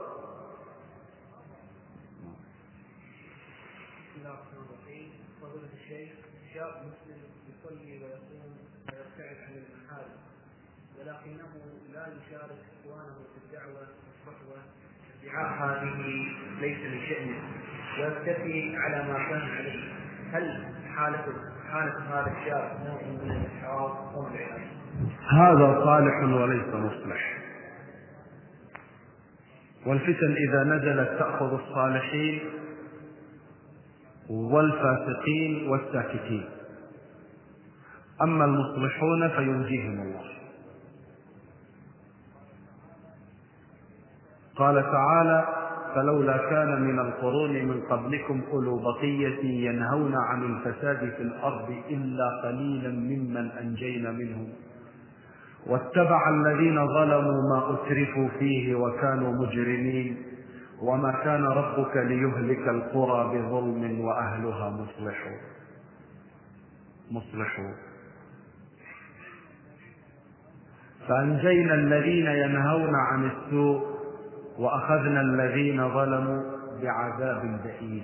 فضيلة الشيخ، شاب مسلم يصلي ويصوم ويبتعد عن المحارم، ولكنه لا يشارك اخوانه في الدعوة والصحوة. ادعاء هذه ليس لشأنه ويكتفي على ما كان عليه. هل حالة حالة هذا الشاب نوع من الإحراج أو العياذ؟ هذا صالح وليس مصلح. والفتن إذا نزلت تأخذ الصالحين والفاسقين والساكتين، أما المصلحون فينجيهم الله. قال تعالى: فلولا كان من القرون من قبلكم أولو بقية ينهون عن الفساد في الأرض إلا قليلا ممن أنجينا منهم واتبع الذين ظلموا ما أترفوا فيه وكانوا مجرمين وما كان ربك ليهلك القرى بظلم وأهلها مصلحون مصلحون فأنجينا الذين ينهون عن السوء وأخذنا الذين ظلموا بعذاب بئيس.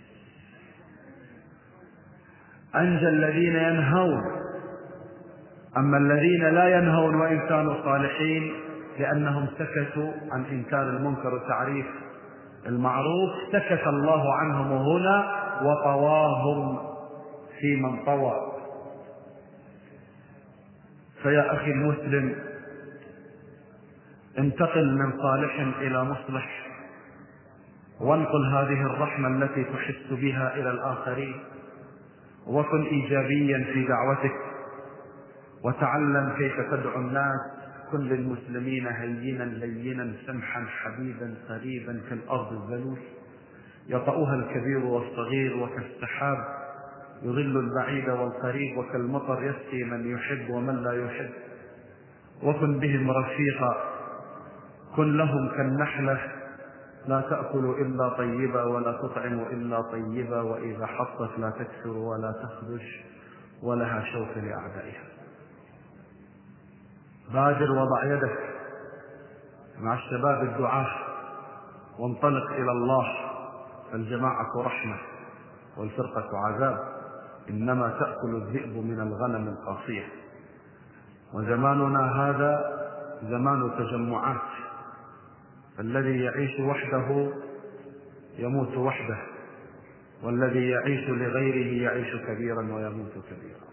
أنجى الذين ينهون، أما الذين لا ينهون وإن كانوا صالحين لأنهم سكتوا عن إنكار المنكر وتعريف المعروف، سكت الله عنهم هنا وطواهم في من طوى. فيا أخي المسلم، انتقل من صالح إلى مصلح، وانقل هذه الرحمة التي تحس بها إلى الآخرين، وكن إيجابيا في دعوتك، وتعلم كيف تدعو الناس. كن للمسلمين هينا لينا سمحا حبيبا قريبا كالأرض الذلول يطأها الكبير والصغير، وكالسحاب يظل البعيد والقريب، وكالمطر يسقي من يحب ومن لا يحب. وكن بهم رفيقا، كن لهم كالنحلة لا تأكل إلا طيبا ولا تطعم إلا طيبا، وإذا حطت لا تكسر ولا تخدش ولها شوك لأعدائها. بادر وضع يدك مع الشباب الدعاة وانطلق إلى الله، فالجماعة رحمة والفرقة عذاب، إنما تأكل الذئب من الغنم القاصية. وزماننا هذا زمان تجمعات، فالذي يعيش وحده يموت وحده، والذي يعيش لغيره يعيش كبيرا ويموت كبيرا.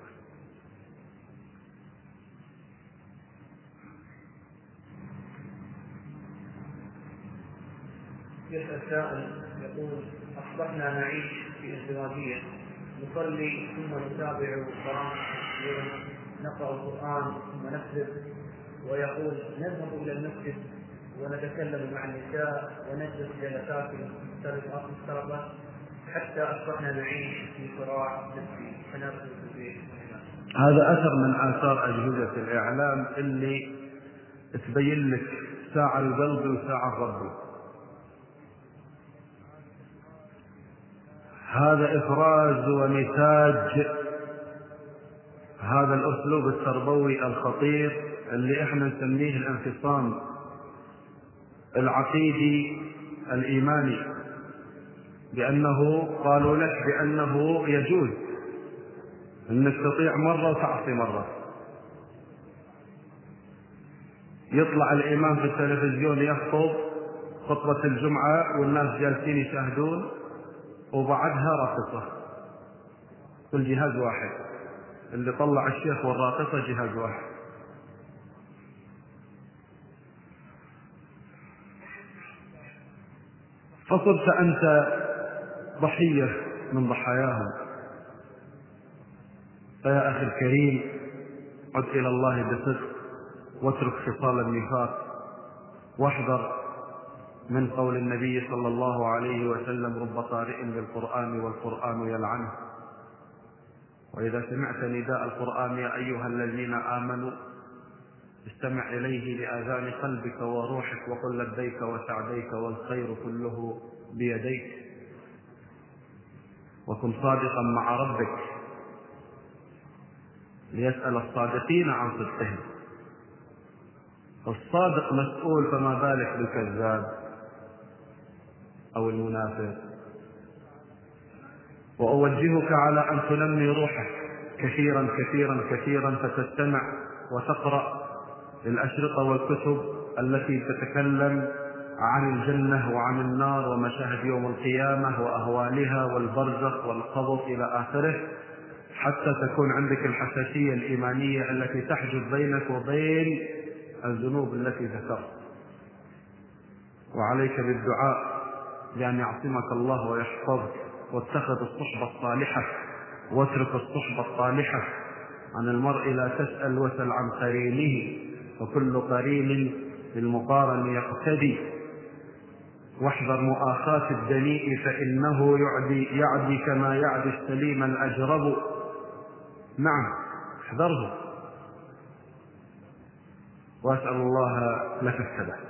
يسأل سائل يقول: أصبحنا نعيش في ازدواجية، نصلي ثم نتابع برامج اليوم، نقرأ القرآن ثم نكذب، ويقول نذهب إلى المسجد ونتكلم مع النساء ونجلس جلسات مفترضة، حتى أصبحنا نعيش في صراع نفسي تنافس في البيت. هذا أثر من آثار أجهزة الإعلام اللي تبين لك ساعة القلب وساعة الرب. هذا إفراز ونتاج هذا الأسلوب التربوي الخطير اللي احنا نسميه الانفصام العقيدي الإيماني، بأنه قالوا لك بأنه يجوز أنك تطيع مرة وتعصي مرة. يطلع الإمام في التلفزيون يخطب خطبة الجمعة والناس جالسين يشاهدون، وبعدها راقصة، كل جهاز واحد، اللي طلع الشيخ والراقصة جهاز واحد. فصرت أنت ضحية من ضحاياهم. فيا أخي الكريم، عد إلى الله بصدق واترك خصال النفاق، واحذر من قول النبي صلى الله عليه وسلم: رب قارئ للقرآن والقرآن يلعنه. وإذا سمعت نداء القرآن يا أيها الذين آمنوا استمع إليه بآذان قلبك وروحك وقل لبيك وسعديك والخير كله بيديك. وكن صادقا مع ربك ليسأل الصادقين عن صدقهم. الصادق مسؤول، فما بالك بالكذاب أو المنافق. وأوجهك على أن تنمي روحك كثيرا كثيرا كثيرا، فتستمع وتقرأ الأشرطة والكتب التي تتكلم عن الجنة وعن النار ومشاهد يوم القيامة وأهوالها والبرزخ والقبر إلى آخره، حتى تكون عندك الحساسية الإيمانية التي تحجز بينك وبين الذنوب التي ذكرت. وعليك بالدعاء بأن يعصمك الله ويحفظك، واتخذ الصحبة الصالحة واترك الصحبة الصالحة. عن المرء لا تسأل وسل عن قرينه، وكل قرين بالمقارن يقتدي. واحذر مؤاخاة الدنيء فإنه يعدي, يعدي كما يعدي السليم الأجرب. نعم، احذره، وأسأل الله لك الثبات.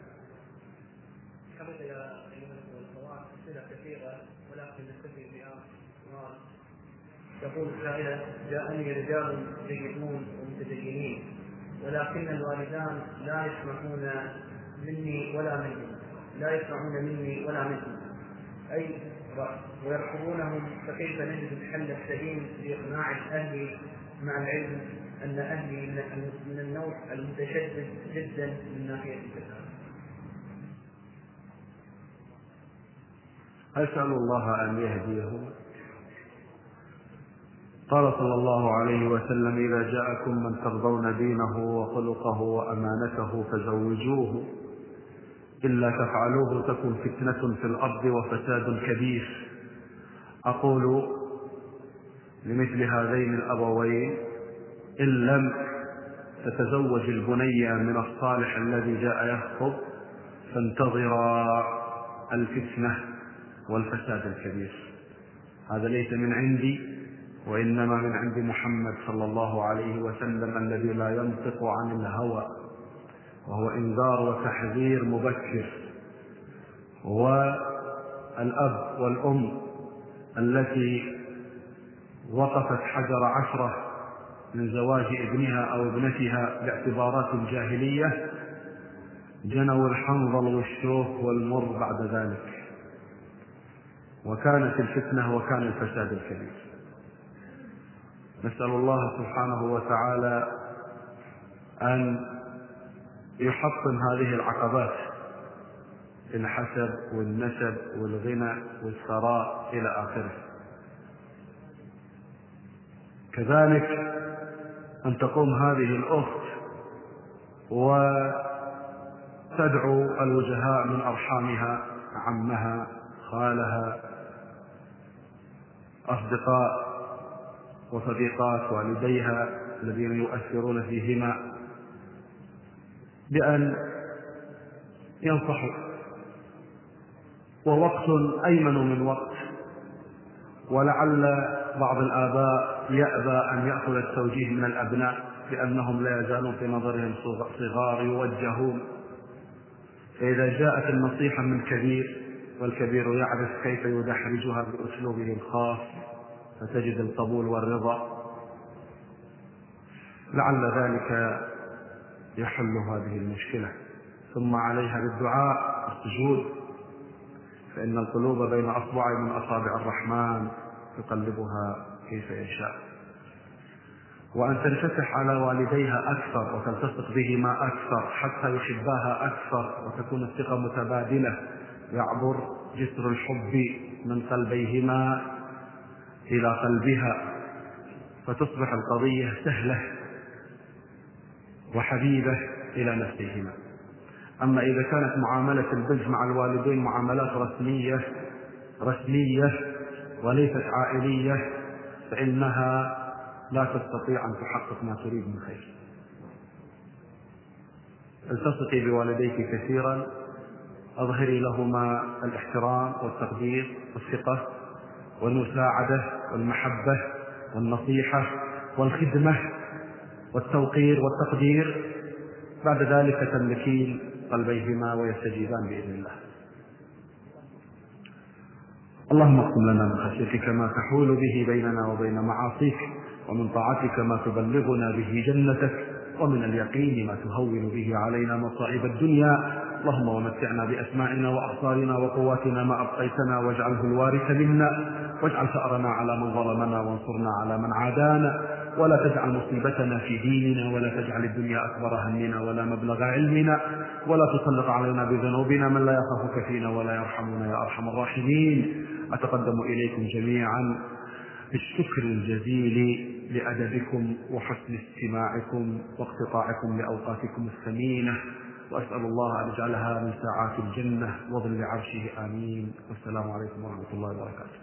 يقول السائلة: جاءني رجال جيدون ومتدينين، ولكن الوالدان لا يسمعون مني ولا منهم لا يسمعون مني ولا منهم أي رأي، ويرفضونهم، فكيف نجد الحل السليم لإقناع الأهل مع العلم أن أهلي من النوع المتشدد جدا من ناحية الفساد؟ أسأل الله أن يهديهم. قال صلى الله عليه وسلم: إذا جاءكم من ترضون دينه وخلقه وأمانته فزوجوه، إلا تفعلوه تكن فتنة في الأرض وفساد كبير. أقول لمثل هذين الأبوين: إن لم تتزوج البنية من الصالح الذي جاء يخطب فانتظرا الفتنة والفساد الكبير. هذا ليس من عندي، وإنما من عند محمد صلى الله عليه وسلم الذي لا ينطق عن الهوى، وهو إنذار وتحذير مبكر. والأب والأم التي وقفت حجر عشرة من زواج ابنها أو ابنتها باعتبارات جاهلية جنوا الحنظل والشوك والمر بعد ذلك، وكانت الفتنة وكان الفساد الكبير. نسأل الله سبحانه وتعالى أن يحطم هذه العقبات، الحسب والنسب والغنى والثراء إلى آخره. كذلك أن تقوم هذه الأخت وتدعو الوجهاء من أرحامها، عمها، خالها، أصدقاء وصديقات والديها الذين يؤثرون فيهما، بأن ينصحوا. ووقت أيمن من وقت، ولعل بعض الآباء يأبى أن يأخذ التوجيه من الأبناء لأنهم لا يزالون في نظرهم صغار يوجهون. فإذا جاءت النصيحة من كبير والكبير يعرف كيف يدحرجها بأسلوبه الخاص فتجد القبول والرضا، لعل ذلك يحل هذه المشكلة. ثم عليها بالدعاء والسجود، فإن القلوب بين أصبع من أصابع الرحمن يقلبها كيف يشاء. وأن تنفتح على والديها أكثر وتلتصق بهما أكثر حتى يحباها أكثر، وتكون الثقة متبادلة، يعبر جسر الحب من قلبيهما إلى قلبها، فتصبح القضية سهلة وحبيبة إلى نفسهما. أما إذا كانت معاملة البنت مع الوالدين معاملات رسمية رسمية وليست عائلية، فإنها لا تستطيع أن تحقق ما تريد من خير. التصقي بوالديك كثيرا، أظهري لهما الاحترام والتقدير والثقة والمساعدة والمحبة والنصيحة والخدمة والتوقير والتقدير، بعد ذلك تملكين قلبيهما ويستجيبان بإذن الله. اللهم اقسم لنا من خشيتك ما تحول به بيننا وبين معاصيك، ومن طاعتك ما تبلغنا به جنتك، ومن اليقين ما تهون به علينا مصائب الدنيا. اللهم ومتعنا بأسماعنا وأبصارنا وقواتنا ما أبقيتنا، واجعله الوارث منا، واجعل ثأرنا على من ظلمنا، وانصرنا على من عادانا، ولا تجعل مصيبتنا في ديننا، ولا تجعل الدنيا أكبر همنا ولا مبلغ علمنا، ولا تسلط علينا بذنوبنا من لا يخافك فينا ولا يرحمنا يا أرحم الراحمين. أتقدم إليكم جميعا بالشكر الجزيل لأدبكم وحسن استماعكم واقتطاعكم لأوقاتكم الثمينة، وأسأل الله أن يجعلها من ساعات الجنة وظل عرشه آمين. والسلام عليكم ورحمة الله وبركاته.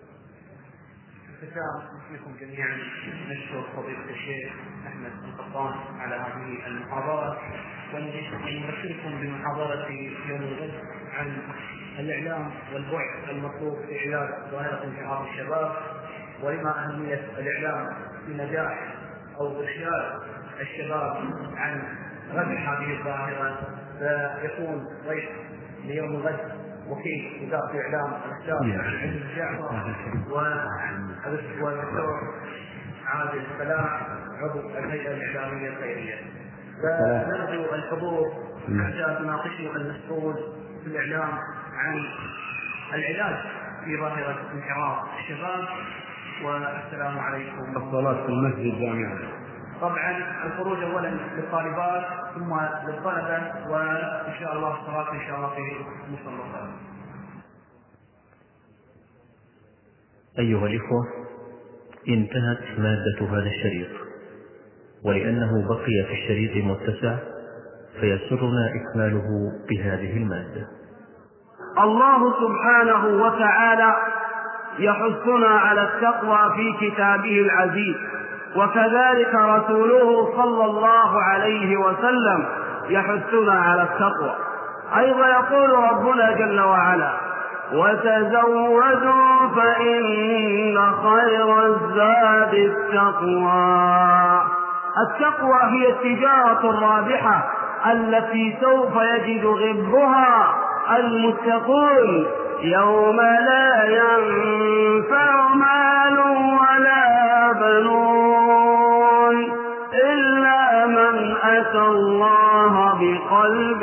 بكم جميعا نشكر فضيلة الشيخ أحمد القطان على هذه المحاضرة، ونذكركم بمحاضرة يوم الغد عن الإعلام والبعد المطلوب في علاج ظاهرة انتحار الشباب، ولما أهمية الإعلام في نجاح أو إرشاد الشباب عن ردع هذه الظاهرة. فيكون ضيف ليوم الغد وكيل وزارة الإعلام الأستاذ عبد الجعفر، والدكتور عادل فلاح عضو الهيئة الإعلامية الخيرية. فنرجو الحضور حتى تناقشوا المسؤول في الإعلام عن العلاج في ظاهرة انحراف الشباب. والسلام عليكم. الصلاة في المسجد جامعا. طبعا الخروج اولا للطالبات ثم للطلبه، وان شاء الله الصلاه ان شاء الله في مصلى الصلاه. ايها الاخوه، انتهت ماده هذا الشريط، ولانه بقي في الشريط متسع فيسرنا اكماله بهذه الماده. الله سبحانه وتعالى يحثنا على التقوى في كتابه العزيز، وكذلك رسوله صلى الله عليه وسلم يحثنا على التقوى. أيضا يقول ربنا جل وعلا: وتزودوا فإن خير الزاد التقوى. التقوى هي التجارة الرابحة التي سوف يجد غبها المتقون يوم لا ينفع مال ولا بنون إلا من أتى الله بقلب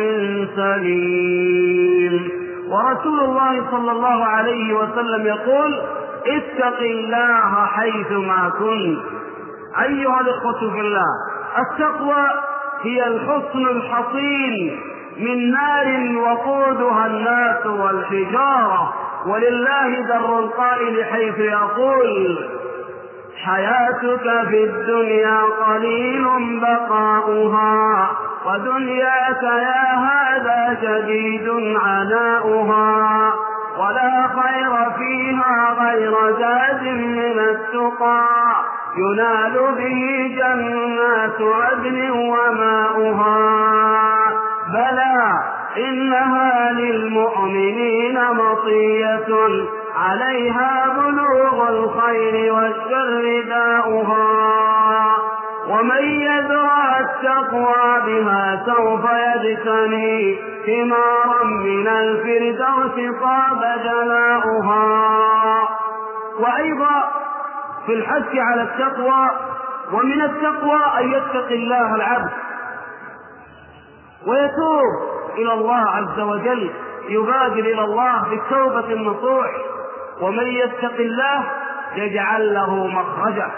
سليم. ورسول الله صلى الله عليه وسلم يقول: اتق الله حيثما كنت. أيها الإخوة في الله، التقوى هي الحصن الحصين من نار وقودها الناس والحجارة. ولله در القائل حيث يقول: حياتك في الدنيا قليل بقاؤها، ودنياك يا هذا شديد عناؤها، ولا خير فيها غير زاد من التقى ينال به جنات عدن وماؤها. بلى إنها للمؤمنين مطية عليها بلوغ الخير والشر داؤها. ومن يزرع التقوى بها سوف يجتني ثمارا من الفردوس طاب جلاؤها. وأيضا في الحث على التقوى، ومن التقوى أن يتقي الله العبد ويتوب إلى الله عز وجل، يبادر إلى الله بالتوبة النصوح. ومن يتق الله يجعل له مخرجا.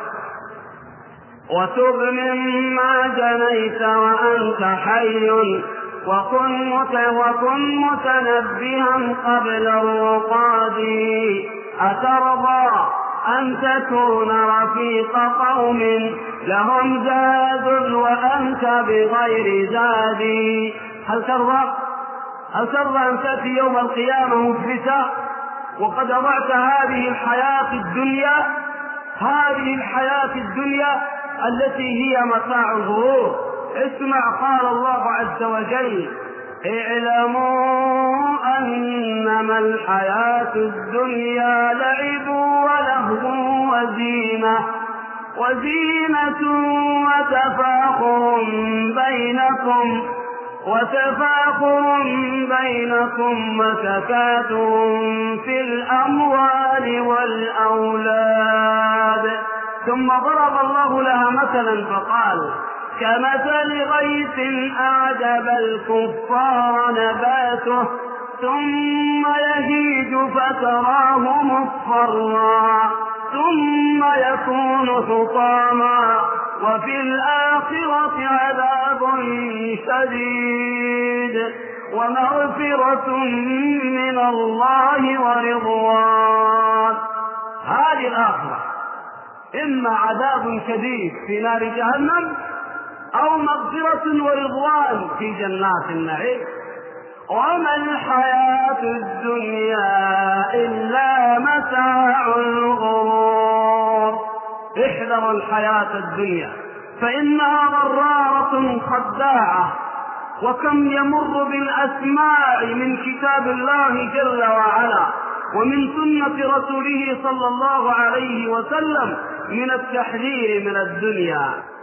وتب مما جنيت وأنت حي، وكن وكن متنبها قبل الرقاد. أترضى أن تكون رفيق قوم لهم زاد وأنت بغير زاد؟ هل ترضى هل ترضى أن تأتي يوم القيامة مفلسا وقد أضعت هذه الحياة الدنيا هذه الحياة الدنيا التي هي متاع الغرور؟ اسمع قال الله عز وجل: اعلموا أنما الحياة الدنيا لعب ولهو وزينة وزينة وتفاخر بينكم وتفاخر بينكم وتكاثر في الأموال والأولاد. ثم ضرب الله لها مثلا فقال: كمثل غيث أعجب الكفار نباته ثم يهيج فتراه مصفرا ثم يكون حطاما وفي الآخرة عذاب شديد ومغفرة من الله ورضوان. هذه الآخرة إما عذاب شديد في نار جهنم أو مغفرة ورضوان في جنات النعيم. وما الحياة الدنيا إلا متاع الغرور. احذروا الحياة الدنيا فإنها غرارة خداعة، وكم يمر بالأسماع من كتاب الله جل وعلا ومن سنة رسوله صلى الله عليه وسلم من التحذير من الدنيا.